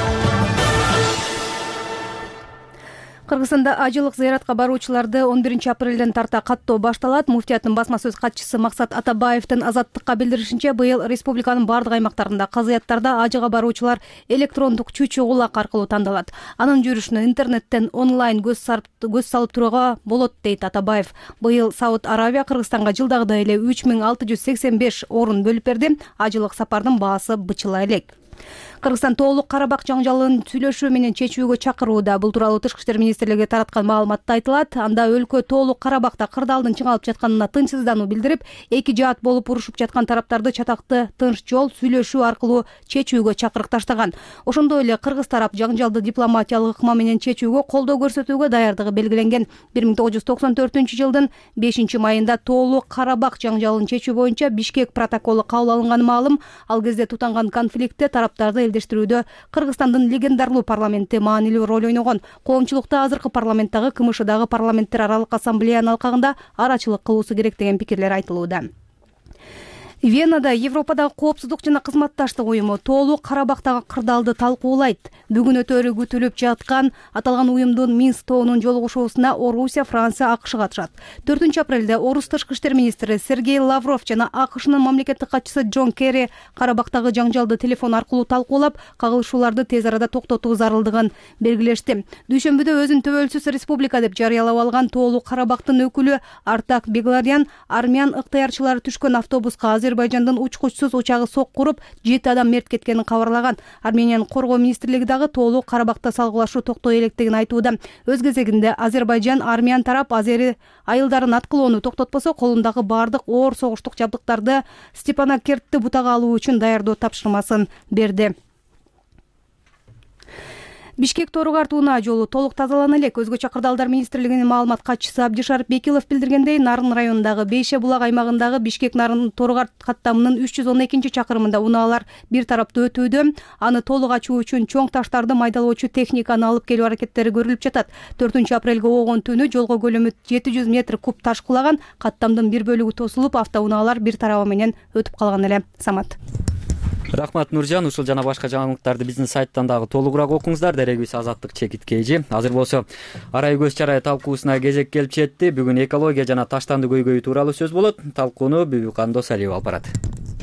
Кыргызстанда ажылык зыяратка баруучуларды он биринчи апрелден тарта каттоо башталат. Муфтияттын басма сөз катчысы Максат Атабаевдин Азаттыкка билдиришинче, быйыл республиканын бардык аймактарында, казыяттарда ажыга баруучулар электрондук чүчү кулак аркылуу тандалат. Анын жүрүшүнө интернеттен онлайн көз салып турууга болот, дейт Атабаев. Быйыл Сауд Аравия Кыргызстанга жылдагыдай эле үч миң алты жүз сексен беш орун бөлүп берди. Ажылык сапардын баасы бычыла элек. Кыргызстан тоолук Карабак жаңжалын сүйлөшүү менен чечүүгө чакырууда. Бул тууралуу Тышкы иштер министрлиги тараткан маалыматта айтылат. Анда өлкө тоолук Карабакта кырдаалдын чыңалып жатканына тынчсыздануу билдирип, эки жаат болуп урушуп жаткан тараптарды чатакты тынч жол сүйлөшүү аркылуу чечүүгө чакырыкташтаган. Ошондой эле кыргыз тарап жаңжалды дипломатиялык ыкма менен чечүүгө колдоо көрсөтүүгө даярдыгы белгиленген. бир миң тогуз жүз токсон төртүнчү жылдын бешинчи майында тоолук Карабак жаңжалын чечүү боюнча Бишкек протоколу кабыл алынганы маалым. Ал кезде тутанган конфликтте тараптарды элдештирүүдө Кыргызстандын легендарлуу парламенти маанилүү роль ойногон. Коомчулукта азыркы парламенттагы КМШдагы парламенттер аралык ассамблеянын алкагында арачылык кылуусу керек деген пикирлер айтылууда. Венада Европадагы коопсуздук жана кызматташтык уюму тоолук Карабактагы кырдаалды талкуулайт. Бүгүн өтөрү күтүлүп жаткан аталган уюмдун Минск тоонун жолугушуусуна Орусия, Франция, АКШ катышат. төртүнчү апрелде Орус тышкы иштер министри Сергей Лавров жана АКШнын мамлекеттик катчысы Джон Керри Карабактагы жаңжалды телефон аркылуу талкуулап, кагылышууларды тез арада токтотуу зарылдыгын белгилешти. Дүйшөмбүдө өзүн төбөлсүз республика деп жарыялап алган тоолук Карабактын өкүлү Артак Бегларян армян ыктыярчылары түшкөн автобуска Азербайжандын учкучсуз учагы сок куруп, жети адам мерт кеткенин кабарлаган. Армениянын коргоо министрлиги дагы тоолук Карабакта салгылашуу токтой электигин айтууда. Өз кезегинде Азербайжан армян тарап азери айылдарын аткылоону токтотпосо, колундагы бардык оор согуштук жабдыктарды Степанакертти бутага алуу үчүн даярдоо тапшырмасын берди. Бишкек Тоорук-Артуна жолу толук тазалана элек. Өзгөчө кырдаалдар министрлигинин маалымат катчысы Абдишарып Бекилов билдиргендей, Нарын районундагы Бейше булак аймагындагы Бишкек Нарын Тоорук-Арт каттамынын үч жүз он экинчи чакырымында унаалар бир тараптуу өтүүдө. Аны толук ачуу үчүн чоң таштарды майдалоочу техниканы алып келүү аракеттери көрүлүп жатат. төртүнчү апрелге огон түнү жолго көлөмү жети жүз метр куб таш кулаган, каттамдын бир бөлүгү тосулуп, автоунаалар бир тарабы менен өтүп калган эле. Самат. Рахмат Нуржан. Ушул жана башка жаңылыктарды биздин сайттан дагы толугураак окуңуздар. Дарегибиз Азаттык чекит kg. Азыр болсо арай көз чарай талкуусуна кезек келип жетти. Бүгүн экология жана таштанды көйгөйү тууралуу сөз болот. Талкууну Бүбүкан Досалиева алып барат.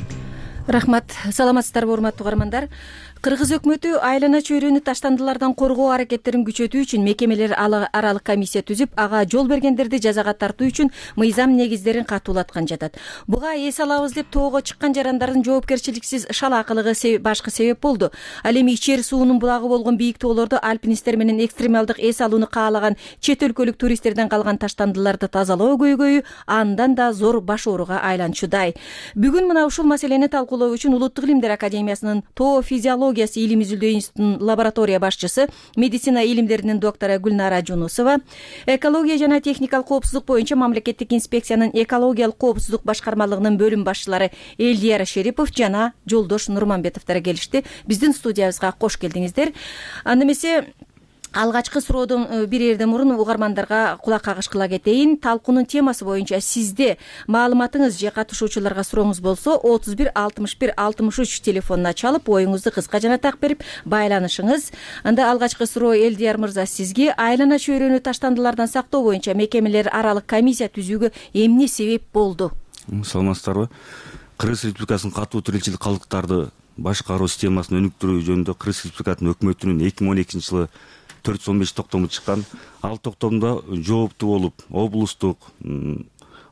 Рахмат. Саламатсыздарбы, урматтуу угармандар. Кыргыз өкмөтү айлана чөйрөнү таштандылардан коргоо аракеттерин күчөтүү үчүн мекемелер аралык комиссия түзүп, ага жол бергендерди жазага тартуу үчүн мыйзам негиздерин катуулаткан жатат. Буга эс алабыз деп тоого чыккан жарандардын жоопкерчиликсиз шалаакылыгы башкы себеп болду. Ал эми ичер суунун булагы болгон бийик тоолордо альпинисттер менен экстремалдык эс алууну каалаган чет өлкөлүк туристтерден калган таштандыларды тазалоо көйгөйү андан да зор баш ооруга айланчудай. Бүгүн мына ушул маселени талкуулоо үчүн Улуттук илимдер академиясынын тоо физиология илим изилдөө институтунун лаборатория башчысы, медицина илимдеринин доктору Гүлнара Жунусова, экология жана техникалык коопсуздук боюнча мамлекеттик инспекциянын экологиялык коопсуздук башкармалыгынын бөлүм башчылары Элдияр Шерипов жана Жолдош Нурманбетовдор келишти. Биздин студиябызга кош келдиңиздер. Анда эмесе алгачкы суроодон бир эрден мурун угармандарга кулак кагышкыла кетейин. Талкуунун темасы боюнча сизде маалыматыңыз же катышуучуларга сурооңуз болсо отуз бир алтымыш бир алтымыш үч телефонуна чалып, оюңузду кыска жана так берип байланышыңыз. Анда алгачкы суроо Элдияр мырза сизге айлана чөйрөнү таштандылардан сактоо боюнча мекемелер аралык комиссия түзүүгө эмне себеп болду? Саламатсыздарбы. Кыргыз Республикасынын катуу тиричилик калдыктарды башкаруу системасын өнүктүрүү жөнүндө Кыргыз Республикасынын өкмөтүнүн эки миң он экинчи жылы төрт жүз он беш токтому чыккан. Ал токтомдо жооптуу болуп, облустук,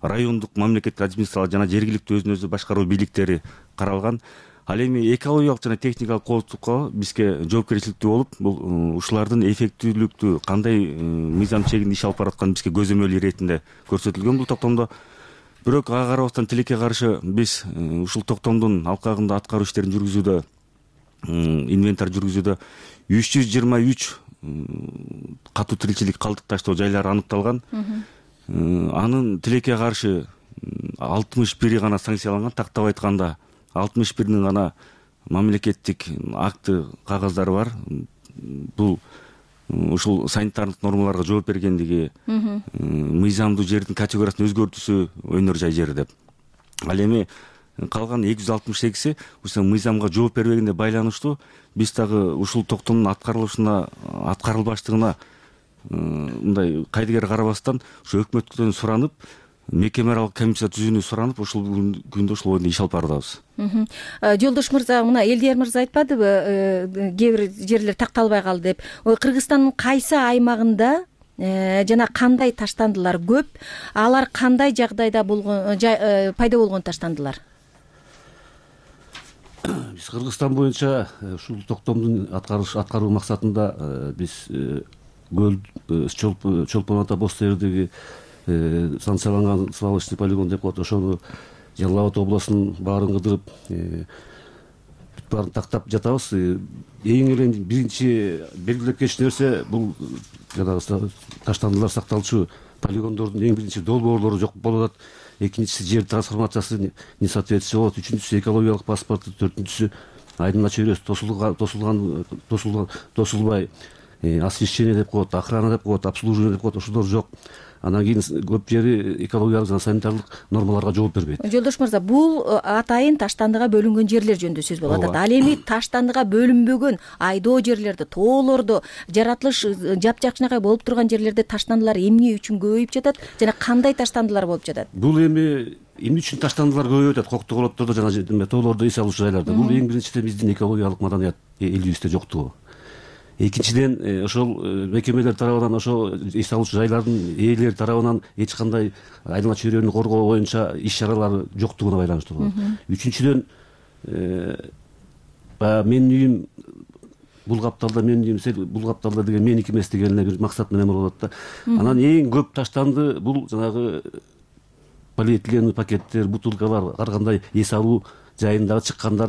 райондук мамлекеттик администрация жана жергиликтүү өзүн өзү башкаруу бийликтери каралган. Ал эми экологиялык жана техникалык коопсуздукка бизге жоопкерчиликтүү болуп, бул ушулардын эффектүүлүктүү кандай мыйзам чегинде иш алып баратканы бизге көзөмөл иретинде көрсөтүлгөн бул токтомдо. Бирок ага карабастан тилекке каршы биз ушул токтомдун алкагында аткаруу иштерин жүргүзүүдө, инвентарь жүргүзүүдө үч жүз жыйырма үч катуу тиричилик калдык таштоо жайлары аныкталган. Анын тилекке каршы алтымыш бири гана санкцияланган, тактап айтканда алтымыш биринин гана мамлекеттик акты кагаздары бар. Бул ушул санитардык нормаларга жооп бергендиги, мыйзамдуу жердин категориясын өзгөртүүсү өнөр жай жер деп. Ал эми калган эки жүз алтымыш сегизи ушул мыйзамга жооп бербегенде байланыштуу биз дагы ушул токтомдун аткарылышына, аткарылбаштыгына мындай кайдыгер карабастан ушу өкмөттөн суранып, мекеме аралык комиссия түзүүнү суранып, ушул күндө ушул боюнда иш алып бардыбыз. Жолдош мырза, мына Элдияр мырза айтпадыбы, кээ бир жерлер такталбай калды деп. Кыргызстандын кайсы аймагында жана кандай таштандылар көп, алар кандай жагдайда болгон, пайда болгон таштандылар? Биз Кыргызстан боюнча ушул токтомдун аткаруу максатында биз көл Чолпон ата боз теридеги санкцияланган свалочный полигон деп коет, ошону Жалал Абад областынын баарын кыдырып, баарын тактап жатабыз. Эң эле биринчи белгилеп кетчү нерсе бул жанагы таштандылар сакталчу полигондордун эң биринчи долбоорлору жок болуп атат. Экинчиси жер трансформациясы несоответствие болот. Үчүнчүсү экологиялык паспорт, төртүнчүсү айдын чөйрөсү тосулган, тосулган, тосулган, тосулбай, освещение деп коет, охрана деп коет, обслуживание деп коет, ошолор жок. Анан кийин көп жери экологиялык жана санитардык нормаларга жооп бербейт. Жолдош мырза, бул атайын таштандыга бөлүнгөн жерлер жөнүндө сөз болуп атат. Ал эми таштандыга бөлүнбөгөн айдоо жерлерде, тоолордо, жаратылыш жапжакшынакай болуп турган жерлерде таштандылар эмне үчүн көбөйүп жатат жана кандай таштандылар болуп жатат? Бул эми эмне үчүн таштандылар көбөйүп атат? Кокту колоттордо жана тоолордо эс алуучу жайларда. Бул эң биринчиден биздин экологиялык маданият элибизде жоктугу. Экинчиден, ошол мекемелер тарабынан, ошол эс алуучу жайлардын ээлери тарабынан эч кандай айдын чөйрөнү коргоо боюнча иш чаралары жоктугуна байланыштуу болот. Үчүнчүдөн, баягы менин үйүм бул капталда, менин үйүм бул капталда деген меники эмес деген эле бир максат менен болот да. Анан эң көп таштанды бул жанагы полиэтиленовый пакеттер, бутылкалар, ар кандай эс алуу жайындагы чыккандар,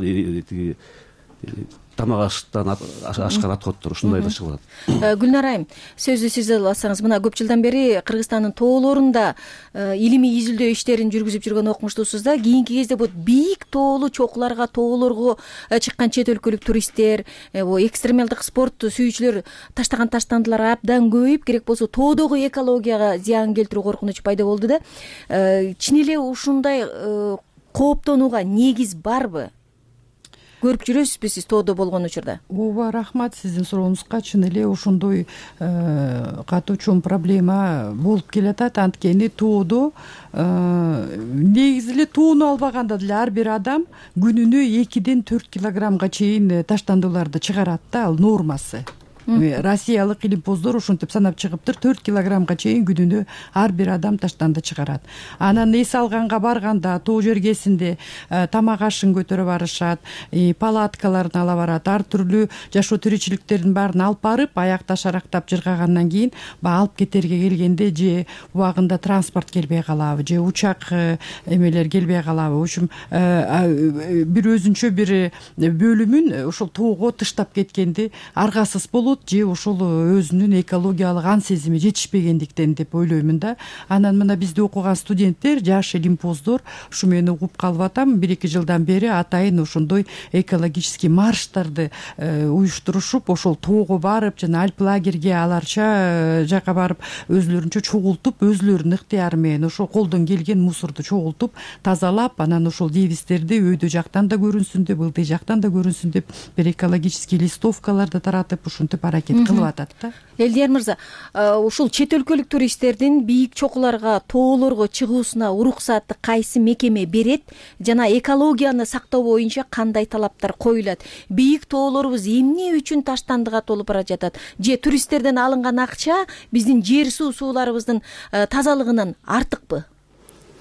тамак аштан ашкан отходдор ушундай да чыгып атат. Гүлнар айым, сөздү сиз алсаңыз, мына көп жылдан бери Кыргызстандын тоолорунда илимий изилдөө иштерин жүргүзүп жүргөн окумуштуусуз да. Кийинки кезде бул бийик тоолуу чокуларга, тоолорго чыккан чет өлкөлүк туристтер, экстремалдык спорт сүйүүчүлөр таштаган таштандылар абдан көбөйүп, керек болсо тоодогу экологияга зыян келтирүү коркунучу пайда болду да. Чын эле ушундай кооптонууга негиз барбы? Көрүп жүрөсүзбү сиз тоодо болгон учурда? Ооба, рахмат сиздин сурооңузга. Чын эле ошондой катуу чоң проблема болуп келатат. Анткени тоодо негизи эле тоону албаганда деле ар бир адам күнүнө экиден төрт килограммга чейин таштандыларды чыгарат да, ал нормасы. Россиялык илимпоздор ушинтип санап чыгыптыр, төрт килограммга чейин күнүнө ар бир адам таштанды чыгарат. Анан эс алганга барганда тоо жергесинде тамак ашын көтөрө барышат, палаткаларын ала барат, ар түрлүү жашоо тиричиликтердин баарын алып барып, аякта шарактап жыргагандан кийин алып кетерге келгенде же убагында транспорт келбей калабы, же учак эмелер келбей калабы. Ушум бир өзүнчө бир бөлүмүн ошол тоого тыштап кеткенди аргасыз болот, же ошол өзүнүн экологиялык ан сезими жетишпегендиктен деп ойлоймун да. Анан мына бизде окуган студенттер, жаш илимпоздор ушу мени угуп калып атам, бир эки жылдан бери атайын ошондой экологический марштарды уюштурушуп, ошол тоого барып, жана альп лагерге аларча жака барып, өзүлөрүнчө чогултуп, өзүлөрүнүн ыктыяры менен ошол колдон келген мусорду чогултуп, тазалап, анан ошол девистерди өйдө жактан да көрүнсүн деп, ылдый жактан да көрүнсүн деп, бир экологический листовкаларды таратып, ушинтип аракет кылып атат да. Элдияр мырза, ушул чет өлкөлүк туристтердин бийик чокуларга, тоолорго чыгуусуна уруксатты кайсы мекеме берет жана экологияны сактоо боюнча кандай талаптар коюлат? Бийик тоолорубуз эмне үчүн таштандыга толуп бара жатат? Же туристтерден алынган акча биздин жер суу сууларыбыздын тазалыгынан артыкпы?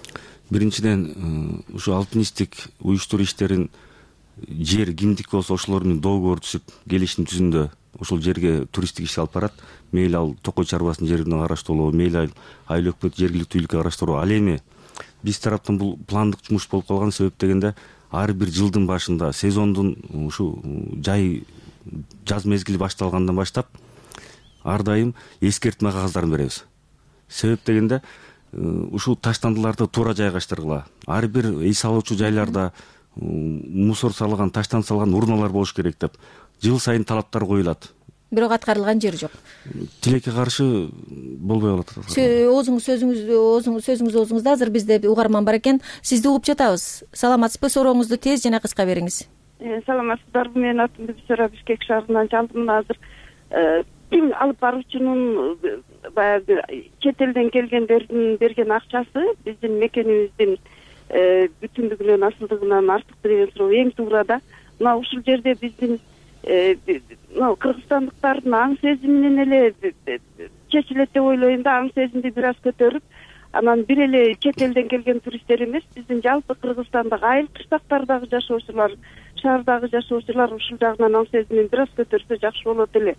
биринчиден ушу алпинисттик уюштуруу иштерин жер кимдики болсо ошолор менен доогор түзүп келишим түзүндө ошол жерге туристтик иш алып барат. Мейли ал токой чарбасынын жерине караштуулоо, мейли айыл өкмөт жергиликтүү бийликке караштыруу. Ал эми биз тараптан бул пландык жумуш болуп калган. Себеп дегенде ар бир жылдын башында сезондун ушу жай жаз мезгили башталгандан баштап ар дайым эскертме кагаздарын беребиз. Себеп дегенде ушул таштандыларды туура жайгаштыргыла. Ар бир эс алуучу жайларда мусор салган, таштан салган урналар болуш керек деп жыл сайын талаптар коюлат. Бирок аткарылган жери жок. Тилекке каршы болбой калат. Өзүңүз сөзүңүз сөзүңүз өзүңүздө азыр бизде угарман бар экен. Сизди угуп жатабыз. Саламатсызбы? Сурооңузду тез жана кыска бериңиз. Саламатсыздарбы? Менин атым Бибисара, Бишкек шаарынан чалдым. Азыр алып баруучунун баягы чет элден келгендердин берген акчасы биздин мекенибиздин бүтүндүгүнөн, асылдыгынан артыкты деген суроо эң туура да. Мына ушул жерде биздин мына кыргызстандыктардын аң сезиминен эле чечилет деп ойлойм да. Аң сезимди бир аз көтөрүп, анан бир эле чет элден келген туристтер эмес, биздин жалпы Кыргызстандагы айыл кыштактардагы жашоочулар, шаардагы жашоочулар ушул жагынан аң сезимин бир аз көтөрсө жакшы болот эле.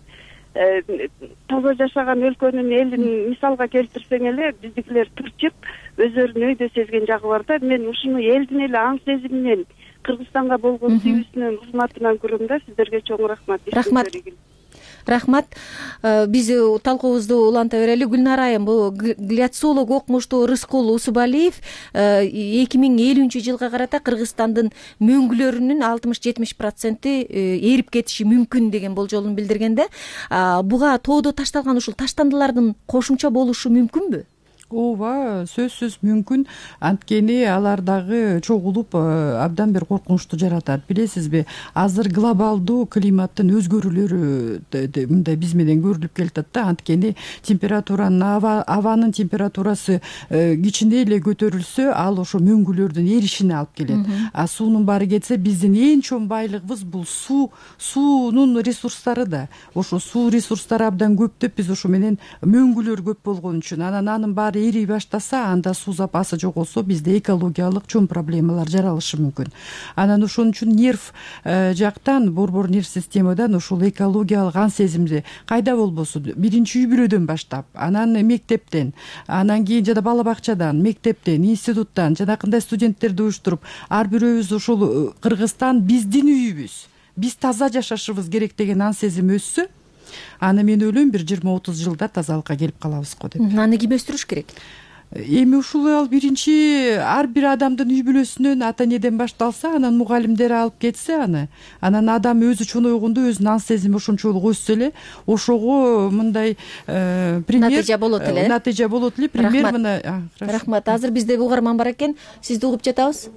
Таза жашаган өлкөнүн элин мисалга келтирсең эле биздикилер тырчып өздөрүнүн өйдө сезген жагы бар да. Мен ушуну элдин эле аң сезиминен, Кыргызстанга болгон сүйүүсүнөн, урматынан көрөм да. Сиздерге чоң рахмат. Рахмат. Рахмат. Биз талкуубузду уланта берели. Гүлнар айым, бул гляциолог окумуштуу Рыскул Усубалиев эки миң элүүнчү жылга карата Кыргызстандын мөңгүлөрүнүн алтымыш жетимиш проценти эрип кетиши мүмкүн деген болжолун билдиргенде, буга тоодо ташталган ушул таштандылардын кошумча болушу мүмкүнбү? Ооба, сөзсүз мүмкүн. Анткени алар дагы чогулуп абдан бир коркунучту жаратат. Билесизби, азыр глобалдуу климаттын өзгөрүүлөрү мындай биз менен көрүлүп келатат да. Анткени температуранын, абанын температурасы кичине эле көтөрүлсө, ал ошо мөңгүлөрдүн эришине алып келет. А суунун баары кетсе, биздин эң чоң байлыгыбыз бул суу, суунун ресурстары да. Ошо суу ресурстары абдан көптөп, биз ошо менен мөңгүлөр көп болгон үчүн анан анын баары эрий баштаса, анда суу запасы жогосо, бизде экологиялык чоң проблемалар жаралышы мүмкүн. Анан ошон үчүн нерв жактан, борбор нерв системадан ушул экологиялык аң сезимди кайда болбосун, биринчи үй бүлөдөн баштап, анан мектептен, анан кийин жада бала бакчадан, мектептен, институттан жанакындай студенттерди уюштуруп, ар бирөөбүз ушул Кыргызстан биздин үйүбүз, биз таза жашашыбыз керек деген аң сезим өссө, аны мен ойлойм бир жыйырма отуз жылда тазалыкка келип калабыз го деп. Аны ким өстүрүш керек? Эми ушул ал биринчи ар бир адамдын үй бүлөсүнөн, ата энеден башталса, анан мугалимдер алып кетсе аны, анан адам өзү чоңойгондо өзүнүн аң сезими ошончолук өссө эле, ошого мындай пример натыйжа болот эле. Натыйжа болот эле, пример мына. Рахмат. Азыр бизде угарман бар экен. Сизди угуп жатабыз.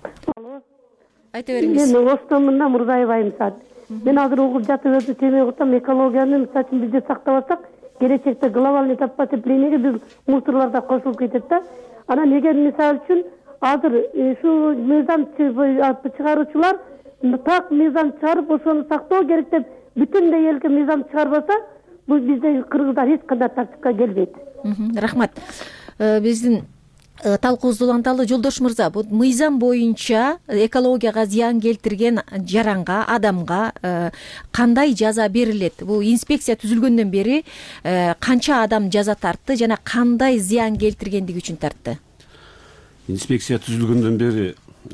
Айта бериңиз. Мен Остомундан Мурзаева Аймсат. Мен азыр угуп жатып өтүп темеге курсам, экологияны мисалы үчүн бизде сактабасак, келечекте глобальный потеплениеге биз мусорлар кошулуп кетет да. Анан эгер мисалы үчүн азыр ушу мыйзам чыгаруучулар так мыйзам чыгарып, ошону сактоо керек деп бүтүндөй элге мыйзам чыгарбаса, бул бизде кыргыздар эч кандай тартипке келбейт. Рахмат. Биздин талкуубузду уланталы. Жолдош мырза, бул мыйзам боюнча экологияга зыян келтирген жаранга, адамга кандай жаза берилет? Бул инспекция түзүлгөндөн бери канча адам жаза тартты жана кандай зыян келтиргендиги үчүн тартты? Инспекция түзүлгөндөн бери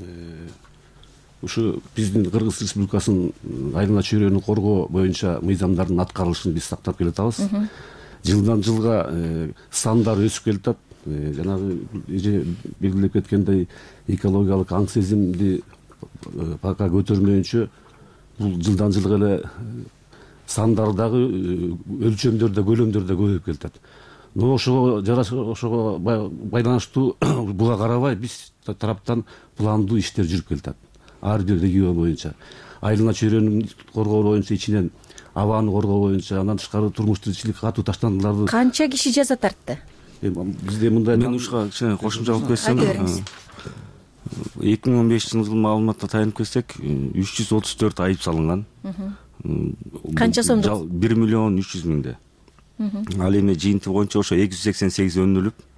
ушу биздин Кыргыз Республикасынын айлана чөйрөнү коргоо боюнча мыйзамдардын аткарылышын биз сактап келатабыз. Жылдан жылга сандар өсүп келатат. Жанагы эже белгилеп кеткендей, экологиялык аң сезимди пока көтөрмөйүнчө, бул жылдан жылга эле сандардагы өлчөмдөр да, көлөмдөр да көбөйүп келатат. Но ошого ошого байланыштуу буга карабай биз тараптан пландуу иштер жүрүп келатат. Ар бир регион боюнча айлана чөйрөнүн коргоо боюнча, ичинен абаны коргоо боюнча, андан тышкары турмуш тиричилик катуу таштандыларды. Канча киши жаза тартты? Бизде мындай, мен ушуга кичине кошумча кылып кетсем, эки миң он бешинчи жылдын маалыматына таянып келсек, үч жүз отуз төрт айып салынган. Канча сомдук? бир миллион үч жүз миңде. Ал эми жыйынтыгы боюнча ошо эки жүз сексен сегиз өнүлүп,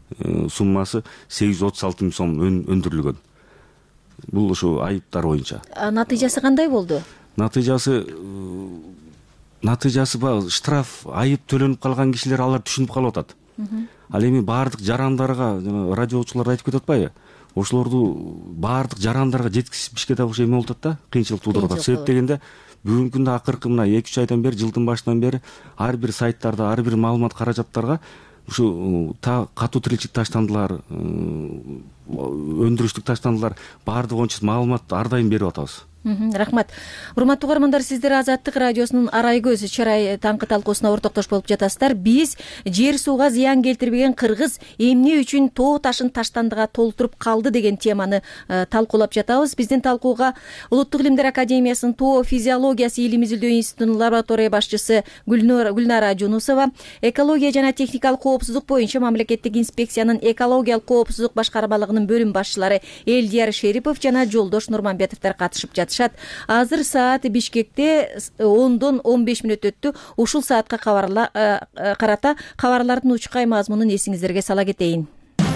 суммасы сегиз жүз отуз алты миң сом өндүрүлгөн. Бул ушу айыптар боюнча. Натыйжасы кандай болду? Натыйжасы натыйжасы баягы штраф, айып төлөнүп калган кишилер алар түшүнүп калып атат. Ал эми баардык жарандарга, жана радиочулар айтып кетип атпайбы? Ошолорду баардык жарандарга жеткизишке да ошо эме болуп атат да, кыйынчылык туудуруп атат. Себеп дегенде бүгүнкү күндө акыркы мына эки үч айдан бери, жылдын башынан бери ар бир сайттарда, ар бир маалымат каражаттарга ушу катуу тиричилик таштандылар, өндүрүштүк таштандылар баардык боюнча маалымат ар дайым берип атабыз. Рахмат. Урматтуу угармандар, сиздер Азаттык радиосунун Арай көз чырай таңкы талкуусуна ортоктош болуп жатасыздар. Биз жер сууга зыян келтирбеген кыргыз эмне үчүн тоо ташын таштандыга толтуруп калды деген теманы талкуулап жатабыз. Биздин талкууга Улуттук илимдер академиясынын тоо физиологиясы илим изилдөө институтунун лаборатория башчысы Гүлнара Жунусова, экология жана техникалык коопсуздук боюнча мамлекеттик инспекциянын экологиялык коопсуздук башкармалыгынын бөлүм башчылары Элдияр Шерипов жана Жолдош Нурманбетовдор катышып жатышат. Азыр саат Бишкекте ондон он беш мүнөт өттү. Ушул саатка карата кабарлардын учкай мазмунун эсиңиздерге сала кетейин.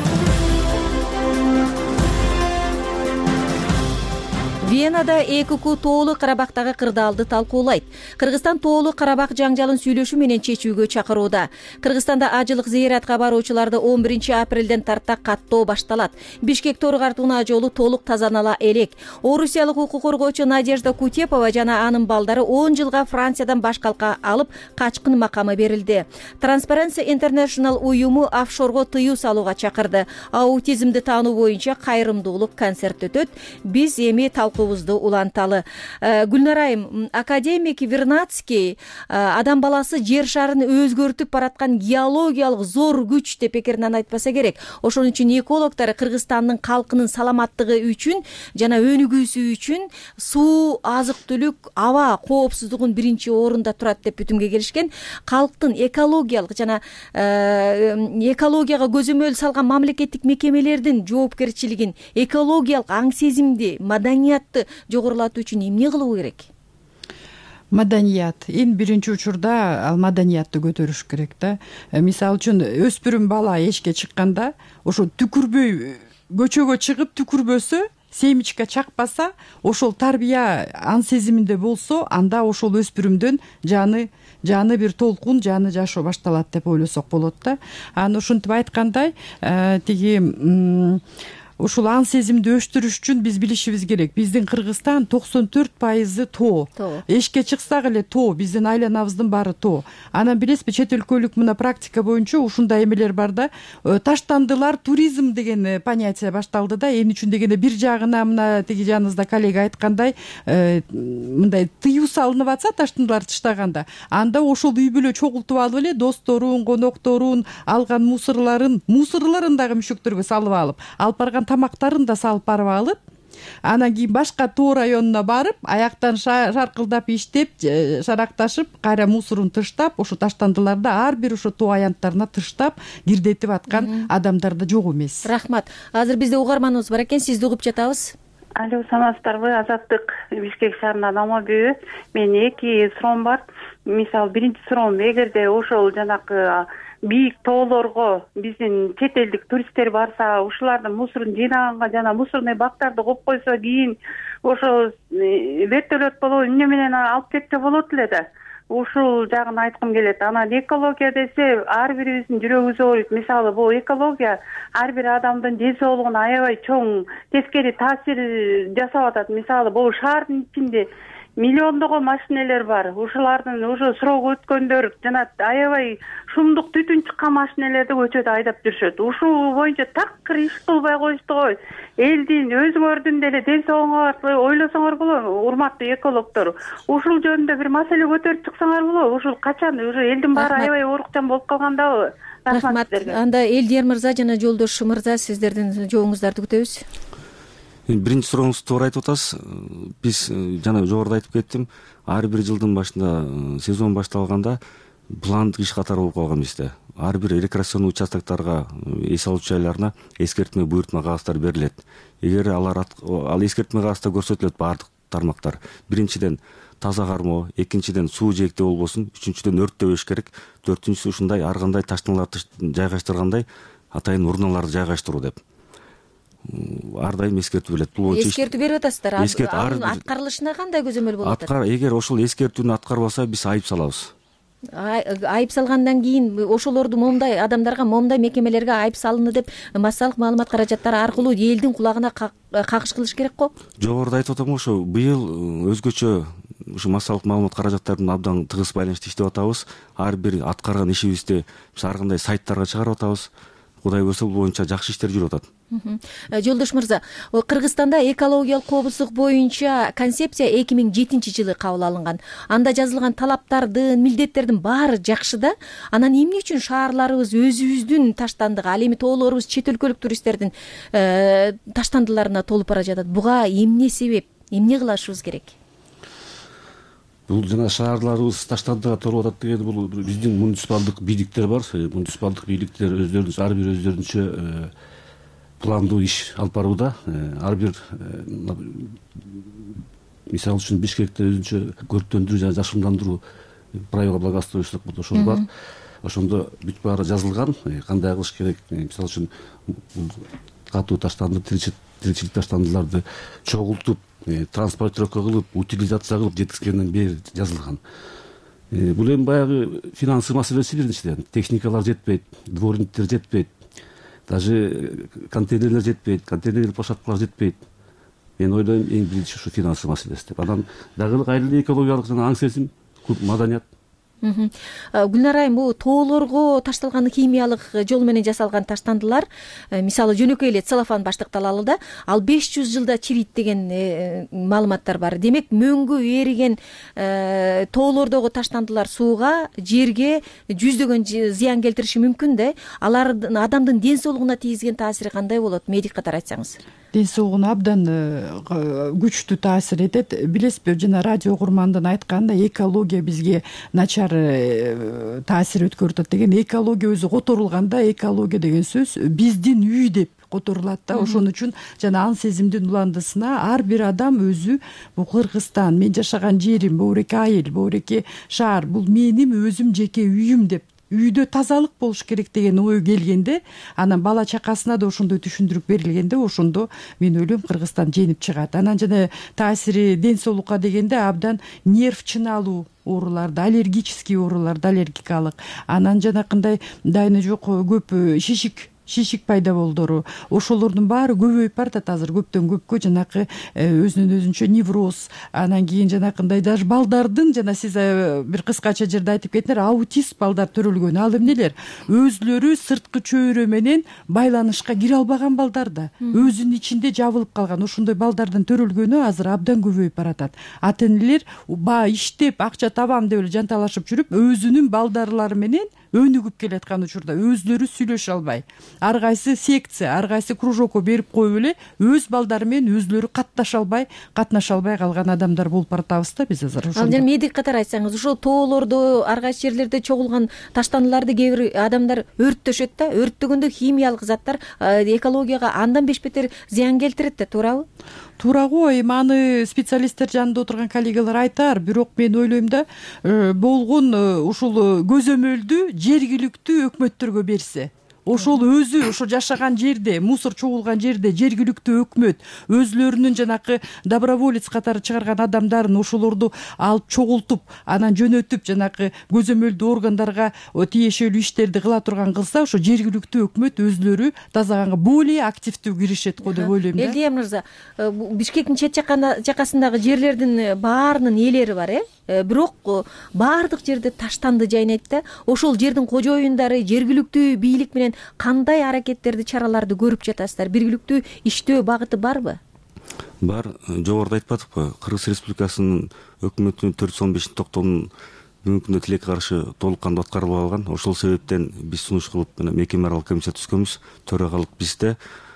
Венада ЭКК тоолуу Карабактагы кырдаалды талкуулайт. Кыргызстан тоолуу Карабак жаңжалын сүйлөшүү менен чечүүгө чакырууда. Кыргызстанда ажылык зыяратка баруучуларды он биринчи апрелден тарта каттоо башталат. Бишкек Торгар Тунаа жолу толук тазалана элек. Орусиялык укук коргоочу Надежда Кутепова жана анын балдары он жылга Франциядан башкалка алып качкын макамы берилди. Transparency International уюму офшорго тыюу салууга чакырды. Аутизмди таануу боюнча кайрымдуулук концерт өтөт. Биз эми талкуу уланталы. Гүлнарайым, академик Вернадский адам баласы жер шарын өзгөртүп бараткан геологиялык зор күч деп пикирин айтпаса керек. Ошон үчүн экологдор Кыргызстандын калкынын саламаттыгы үчүн жана өнүгүүсү үчүн суу, азык-түлүк, аба коопсуздугун биринчи орунда турат деп бүтүмгө келишкен. Калктын экологиялык жана экологияга көзөмөл салган мамлекеттик мекемелердин жоопкерчилигин, экологиялык аң сезимди, маданият жогорулатуу үчүн эмне кылуу керек? Маданият. Эң биринчи учурда ал маданиятты көтөрүш керек да. Мисалы үчүн өспүрүм бала эшикке чыкканда, ошо түкүрбөй көчөгө чыгып түкүрбөсө, семечка чакпаса, ошол тарбия аң сезиминде болсо, анда ошол өспүрүмдөн жаны жаны бир толкун, жаны жашоо башталат деп ойлосок болот да. Аны ушинтип айткандай, тиги ушул аң сезимди өстүрүш үчүн биз билишибиз керек. Биздин Кыргызстан токсон төрт пайызы тоо. Эшикке чыксак эле тоо, биздин айланабыздын баары тоо. Анан билесизби, чет өлкөлүк мына практика боюнча ушундай эмелер бар да. Таштандылар туризм деген понятие башталды да. Эмне үчүн дегенде бир жагына мына тиги жаныбызда коллега айткандай, мындай тыюу салынып атса таштандылар таштаганда, анда ошол үй бүлө чогултуп алып эле досторун, конокторун, алган мусорларын, мусорларын дагы мүшөктөргө салып алып, алып барган тамактарын да салып барып алып, анан кийин башка тоо районуна барып, аяктан шаркылдап иштеп, шаракташып, кайра мусорун тыштап, ошо таштандыларды ар бир ошо тоо аянттарына тыштап, кирдетип аткан адамдар да жок эмес. Рахмат. Азыр бизде угарманыбыз бар экен, сизди угуп жатабыз. Алло, саламатсыздарбы? Азаттык Бишкек шаарынан Амабүй. Менин эки суроом бар. Мисалы, биринчи суроом, эгерде ошол жанакы бийик тоолорго биздин чет элдик туристтер барса, ушулардын мусорун жыйнаганга жана мусорный бактарды коюп койсо, кийин ошо вертолет болобу эмне менен алып кетсе болот эле да. Ушул жагын айткым келет. Анан экология десе, ар бирибиздин жүрөгүбүз ооруйт. Мисалы, бул экология ар бир адамдын ден соолугуна аябай чоң тескери таасир жасап атат. Мисалы, бул шаардын ичинде миллиондогон машинелер бар. Ушулардын уже срок өткөндөр жана аябай шумдук түтүн чыккан машинелерди көчөдө айдап жүрүшөт. Ушул боюнча такыр иш кылбай коюшту го. Элдин өзүңөрдүн деле ден соолугуңарды ойлосоңор болобу, урматтуу экологдор. Ушул жөнүндө бир маселе көтөрүп чыксаңар болобу. Ушул качан уже элдин баары аябай оорукчан болуп калгандабы? Рахмат. Анда Элдияр мырза жана Жолдош мырза, сиздердин жообуңуздарды күтөбүз. Биринчи сурооңузду туура айтып атасыз. Биз жана жогоруда айтып кеттим, ар бир жылдын башында сезон башталганда пландык иш катары болуп калган бизде. Ар бир рекреационный участокторго, эс алуучу жайларына эскертме буйртма кагаздар берилет. Эгер алар ал эскертме кагазда көрсөтүлөт баардык тармактар. Биринчиден таза кармоо, экинчиден суу жээкте болбосун, үчүнчүдөн өрттөбөш керек, төртүнчүсү ушундай ар кандай таштаналарды жайгаштыргандай атайын урналарды жайгаштыруу деп ар дайым эскертүү берилет. Бул боюнча эскертүү берип атасыздар. Анын аткарылышына кандай көзөмөл болуп атат? Эгер ошол эскертүүнү аткарбаса, биз айып салабыз. Айып салгандан кийин ошолорду момундай адамдарга, момундай мекемелерге айып салынды деп массалык маалымат каражаттары аркылуу элдин кулагына какыш кылыш керек го. Жогоруда айтып атам, ошо быйыл өзгөчө ушу массалык маалымат каражаттарын абдан тыгыз байланышта иштеп атабыз. Ар бир аткарган ишибизди ар кандай сайттарга чыгарып атабыз. Кудай көрсө, бул боюнча жакшы иштер жүрүп атат. Жолдош мырза, Кыргызстанда экологиялык коопсуздук боюнча концепция эки миң жетинчи жылы кабыл алынган. Анда жазылган талаптардын, милдеттердин баары жакшы да. Анан эмне үчүн шаарларыбыз өзүбүздүн таштандыгы, ал эми тоолорубуз чет өлкөлүк туристтердин таштандыларына толуп бара жатат? Буга эмне себеп? Эмне кылышыбыз керек? Бул жана шаарларыбыз таштандыга толуп атат дегени бул биздин муниципалдык бийликтер бар. Муниципалдык бийликтер өздөрүнүн ар бир өздөрүнчө пландуу иш алып барууда. Ар бир мисалы үчүн Бишкекте өзүнчө көрктөндүрүү жана жашылдандыруу правила благоустроительстволук болот, ошол бар. Ошондо бүт баары жазылган, кандай кылыш керек. Мисалы үчүн катуу таштанды, тиричилик таштандыларды чогултуп, транспортировка кылып, утилизация кылып жеткизгенден бери жазылган. Бул эми баягы финансы маселеси биринчиден. Техникалар жетпейт, дворниктер жетпейт, даже контейнерлер жетпейт, контейнерлер площадкалар жетпейт. Мен ойлойм, эң биринчи ушу финансы маселеси деп. Анан дагы кайрылуу экологиялык жана аң сезим, маданият. Гүлнар айым, бул тоолорго ташталган химиялык жол менен жасалган таштандылар, мисалы жөнөкөй эле целлофан баштыкталалы да, ал беш жүз жылда чирийт деген маалыматтар бар. Демек, мөңгү эриген тоолордогу таштандылар сууга, жерге жүздөгөн зыян келтириши мүмкүн да. Алар адамдын ден соолугуна тийгизген таасири кандай болот? Медик катары айтсаңыз. Ден соолугуна абдан күчтүү таасир этет. Билесизби, жана радио угурмандын айтканында экология бизге начар таасир өткөрүп атат деген. Экология өзү которулганда, экология деген сөз биздин үй деп которулат да. Ошон үчүн жана аң сезимдин уландысына ар бир адам өзү, бул Кыргызстан, мен жашаган жерим, бөүреки айыл, бөүреки шаар, бул менин өзүм жеке үйүм деп, үйдө тазалык болуш керек деген ой келгенде, анан бала чакасына да ошондой түшүндүрүп берилгенде, ошондо мен ойлойм Кыргызстан жеңип чыгат. Анан жана таасири ден соолукка дегенде абдан нерв чыналуу ооруларды, аллергический ооруларды, аллергикалык, анан жанакындай дайыны жок көп шишик шишик пайда болдору, ошолордун баары көбөйүп баратат азыр, көптөн көпкө жанакы өзүнүн өзүнчө невроз, анан кийин жанакындай даже балдардын, жана сиз бир кыскача жерде айтып кеттиңер, аутист балдар төрөлгөн. Ал эмнелер? Өзлөрү сырткы чөйрө менен байланышка кире албаган балдар да, өзүнүн ичинде жабылып калган ошондой балдардын төрөлгөнү азыр абдан көбөйүп баратат. Ата энелер ба иштеп, акча табам деп эле жанталашып жүрүп, өзүнүн балдарлары менен өнүгүп келаткан учурда өзлөрү сүйлөшө албай, ар кайсы секция, ар кайсы кружокко берип коюп эле өз балдары менен өзлөрү катташа албай, катнаша албай калган адамдар болуп баратабыз да биз азыр. Ал жана медик катары айтсаңыз, ошол тоолордо, ар кайсы жерлерде чогулган таштандыларды кээ бир адамдар өрттөшөт да, өрттөгөндө химиялык заттар экологияга андан беш бетер зыян келтирет да, туурабы? Туура го, эми аны специалисттер жанында отурган коллегалар айтар, бирок мен ойлойм да, болгон ушул көзөмөлдү жергиликтүү өкмөттөргө берсе, ошол өзү ошо жашаган жерде, мусор чогулган жерде жергиликтүү өкмөт өзлөрүнүн жанакы доброволец катары чыгарган адамдарын ошолорду алып чогултуп, анан жөнөтүп жанакы көзөмөлдүү органдарга тиешелүү иштерди кыла турган кылса, ошо жергиликтүү өкмөт өзлөрү тазаганга более активдүү киришет го деп ойлойм да. Элдия мырза, Бишкектин чет жакасындагы жерлердин баарынын ээлери бар, э? Бирок баардык жерде таштанды жайнайт да. Ошол жердин кожоюндары жергиликтүү бийлик менен кандай аракеттерди, чараларды көрүп жатасыздар? Биргиликтүү иштөө багыты барбы? Бар. Жогоруда айтып атпайбы, Кыргыз Республикасынын өкмөтүнүн төрт жүз он бешинчи токтомунун бүгүнкү күндө тилекке каршы толук кандуу аткарылбай калган. Ошол себептен биз сунуш кылып, мекеме аралык комиссия түзгөнбүз, төрагалык бизде.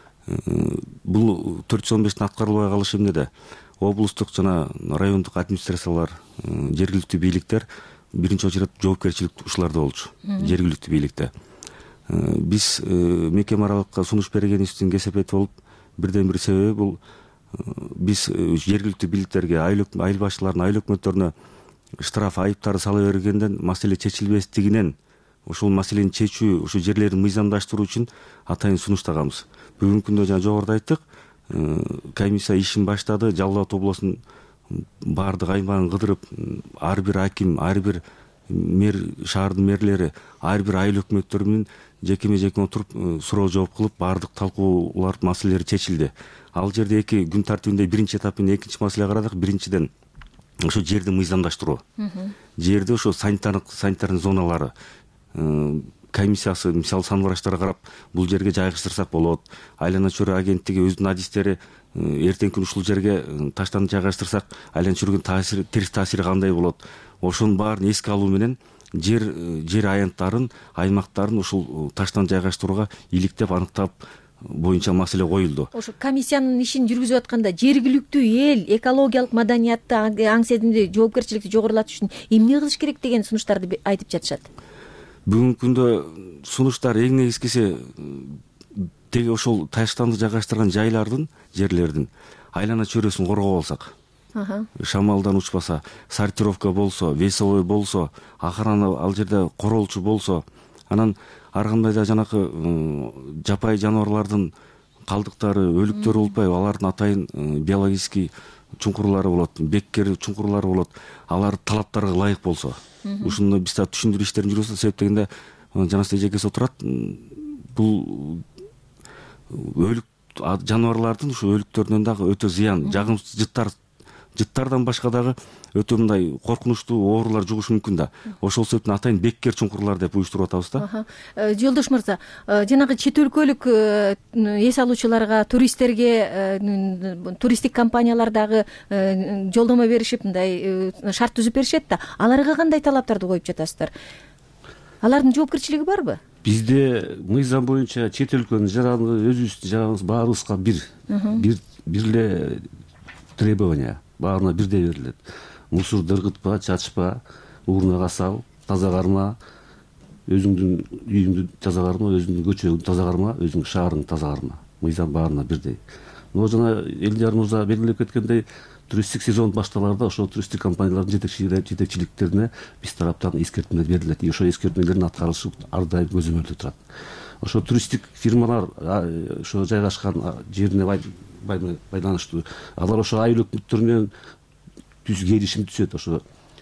Бул төрт жүз он бештин аткарылбай калышы эмнеде? Облустук жана райондук администрациялар, жергиликтүү бийликтер биринчи очередь жоопкерчилик ушуларда болчу, жергиликтүү бийликте. Биз мекеме аралыкка сунуш бергенибиздин кесепети болуп, бирден бир себеби бул биз жергиликтүү бийликтерге, айыл башчыларына, айыл өкмөттөрүнө штраф, айыптарды сала бергенден маселе чечилбестигинен ушул маселени чечүү, ушул жерлерди мыйзамдаштыруу үчүн атайын сунуштаганбыз. Бүгүнкү күндө жана жогоруда айттык, комиссия ишин баштады. Жалал Абад облусунун баардык аймагын кыдырып, ар бир аким, ар бир мэр, шаардын мэрлери, ар бир айыл өкмөттөрү менен жекеме жекме отуруп суроо жооп кылып, баардык талкуулар, маселелер чечилди. Ал жерде эки күн тартибинде биринчи этап менен экинчи маселе карадык. Биринчиден ошо жерди мыйзамдаштыруу. Жерди ошо санитардык санитардын зоналары комиссиясы, мисалы сан врачтар карап, бул жерге жайгаштырсак болот. Айлана чөйрө агенттиги өзүнүн адистери эртеңки күн ушул жерге таштанды жайгаштырсак, айлана чөйрөгө таасири, терс таасири кандай болот? Ошонун баарын эске алуу менен жер жер аянттарын, аймактарын ушул таштан жайгаштырууга иликтеп, аныктап боюнча маселе коюлду. Ошо комиссиянын ишин жүргүзүп атканда жергиликтүү эл экологиялык маданиятты, аң сезимди, жоопкерчиликти жогорулатыш үчүн эмне кылыш керек деген сунуштарды айтып жатышат. Бүгүнкү күндө сунуштар эң негизгиси теги ошол таштанды жайгаштырган жайлардын, жерлердин айлана чөйрөсүн коргоп алсак, шамалдан учпаса, сортировка болсо, весовой болсо, охрана ал жерде королчу болсо, анан ар кандай да жанакы жапайы жаныбарлардын калдыктары, өлүктөрү болупайбы, алардын атайын биологический чуңкурлары болот, беккер чуңкурлары болот. Алар талаптарга ылайык болсо, ушуну биз да түшүндүрүү иштерин жүргүзөбүз. Себеп дегенде жана сиз жекеси отурат, бул өлүк жаныбарлардын ушу өлүктөрүнөн дагы өтө зыян, жагымсыз жыттар жыттардан башка дагы өтө мындай коркунучтуу оорулар жугушу мүмкүн да. Ошол себептен атайын беккер чуңкурлар деп уюштуруп атабыз да. Жолдош мырза, жанагы чет өлкөлүк эс алуучуларга, туристтерге туристтик компаниялар дагы жолдомо беришип, мындай шарт түзүп беришет да. Аларга кандай талаптарды коюп жатасыздар? Алардын жоопкерчилиги барбы? Бизде мыйзам боюнча чет өлкөнүн жараны, өзүбүздүн жараныбыз баарыбызга бир бир бир эле требования, баарына бирдей берилет. Мусорду ыргытпа, чачпа, урнага сал, таза карма, өзүңдүн үйүңдү таза карма, өзүңдүн көчөңдү таза карма, өзүңдүн шаарыңды таза карма. Мыйзам баарына бирдей. Но жана Элдияр мырза белгилеп кеткендей, туристтик сезон башталарда ошо туристтик компаниялардын жетекчиликтерине биз тараптан эскертмелер берилет. И ошо эскертмелердин аткарылышы ар дайым көзөмөлдө турат. Ошо туристтик фирмалар ошо жайгашкан жерине байланыштуу, алар ошо айыл өкмөттөрүнөн түз келишим түзөт. Ошо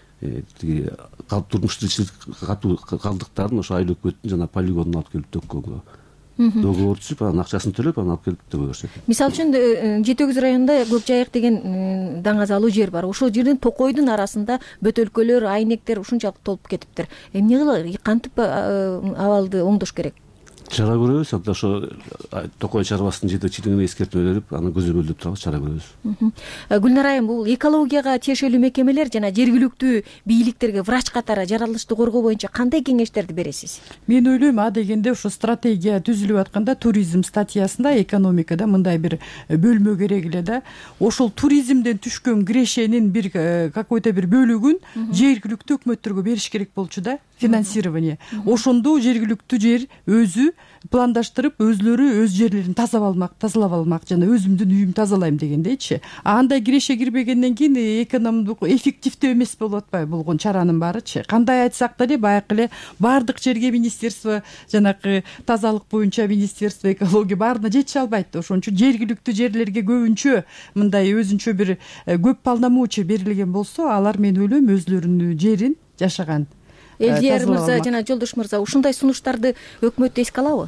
тиги турмуш тиричилик катуу калдыктарын ошо айыл өкмөттүн жана полигонуна алып келип төккөнгө договор түзүп, анан акчасын төлөп, анан алып келип төгө беришет. Мисалы үчүн Жети Өгүз районунда Көк Жайык деген даңазалуу жер бар. Ошол жердин токойдун арасында бөтөлкөлөр, айнектер ушунчалык толуп кетиптир. Эмне кылып, кантип абалды оңдош керек? Чара көрөбүз. Анда ошо токой чарбасынын жетекчилигине эскертме берип, аны көзөмөлдөп турабыз, чара көрөбүз. Гүлнар айым, бул экологияга тиешелүү мекемелер жана жергиликтүү бийликтерге врач катары жаралышты коргоо боюнча кандай кеңештерди бересиз? Мен ойлойм, а дегенде ошо стратегия түзүлүп атканда туризм статьясында, экономикада мындай бир бөлмө керек эле да. Ошол туризмден түшкөн кирешенин бир какой-то бир бөлүгүн жергиликтүү өкмөттөргө бериш керек болчу да, финансирование. Ошондо жергиликтүү жер өзү пландаштырып, өзлөрү өз жерлерин тазалап алмак, тазалап алмак жана өзүмдүн үйүмдү тазалайм дегендейчи. Андай киреше кирбегенден кийин экономдук эффективдүү эмес болуп атпайбы болгон чаранын баарычы. Кандай айтсак деле баягы эле баардык жерге министерство, жанакы тазалык боюнча министерство, экология баарына жете албайт. Ошон үчүн жергиликтүү жерлерге көбүнчө мындай өзүнчө бир көп полномочия берилген болсо, алар мен ойлойм өзлөрүнүн жерин жашаган. Элдияр мырза жана Жолдош мырза, ушундай сунуштарды өкмөт эске алабы?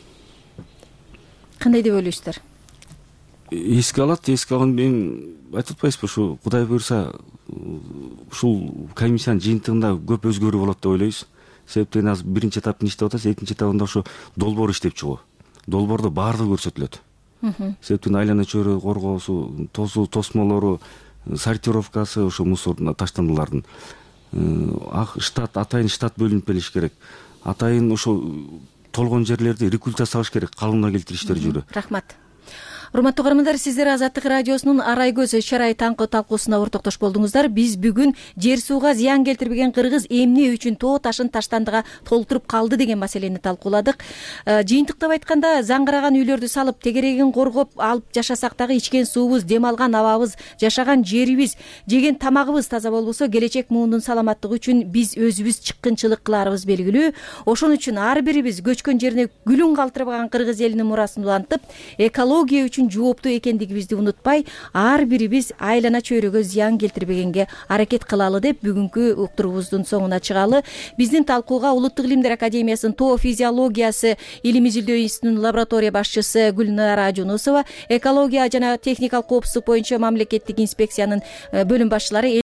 Кандай деп ойлойсуздар? Эске алат, эске алган мен айтып атпайсызбы, ушу Кудай буйрса ушул комиссиянын жыйынтыгында көп өзгөрүү болот деп ойлойбуз. Себептен азыр биринчи этаптын иштеп атабыз, экинчи этабында ошо долбоор иштеп чыгуу. Долбоордо баардыгы көрсөтүлөт. Себептен айлана чөйрө коргоосу, тосуу, тосмолору, сортировкасы, ошо мусор таштандылардын штат, атайын штат бөлүнүп келиш керек. Атайын ошо толгон жерлерди рекультивация кылыш керек, калыбына келтириш иштери жүрү. Рахмат. урматтуу каармандар, сиздер Азаттык радиосунун арай көз чарай таңкы талкуусуна ортоктош болдуңуздар. Биз бүгүн жер сууга зыян келтирбеген кыргыз эмне үчүн тоо ташын таштандыга толтуруп калды деген маселени талкууладык. Жыйынтыктап айтканда, заңгыраган үйлөрдү салып, тегерегин коргоп алып жашасак дагы ичкен суубуз, дем алган абабыз, жашаган жерибиз, жеген тамагыбыз таза болбосо, келечек муундун саламаттыгы үчүн биз өзүбүз чыккынчылык кылаарыбыз белгилүү. Ошон үчүн ар бирибиз көчкөн жерине гүлүн калтырбаган кыргыз элинин мурасын улантып, экология үчүн жооптуу экендигибизди унутпай, ар бирибиз айлана чөйрөгө зыян келтирбегенге аракет кылалы деп бүгүнкү уктуруубуздун соңуна чыгалы. Биздин талкууга Улуттук илимдер академиясынын тоо физиологиясы илимий изилдөө институтунун лаборатория башчысы Гүлнара Жунусова, экология жана техникалык коопсуздук боюнча мамлекеттик инспекциянын бөлүм башчылары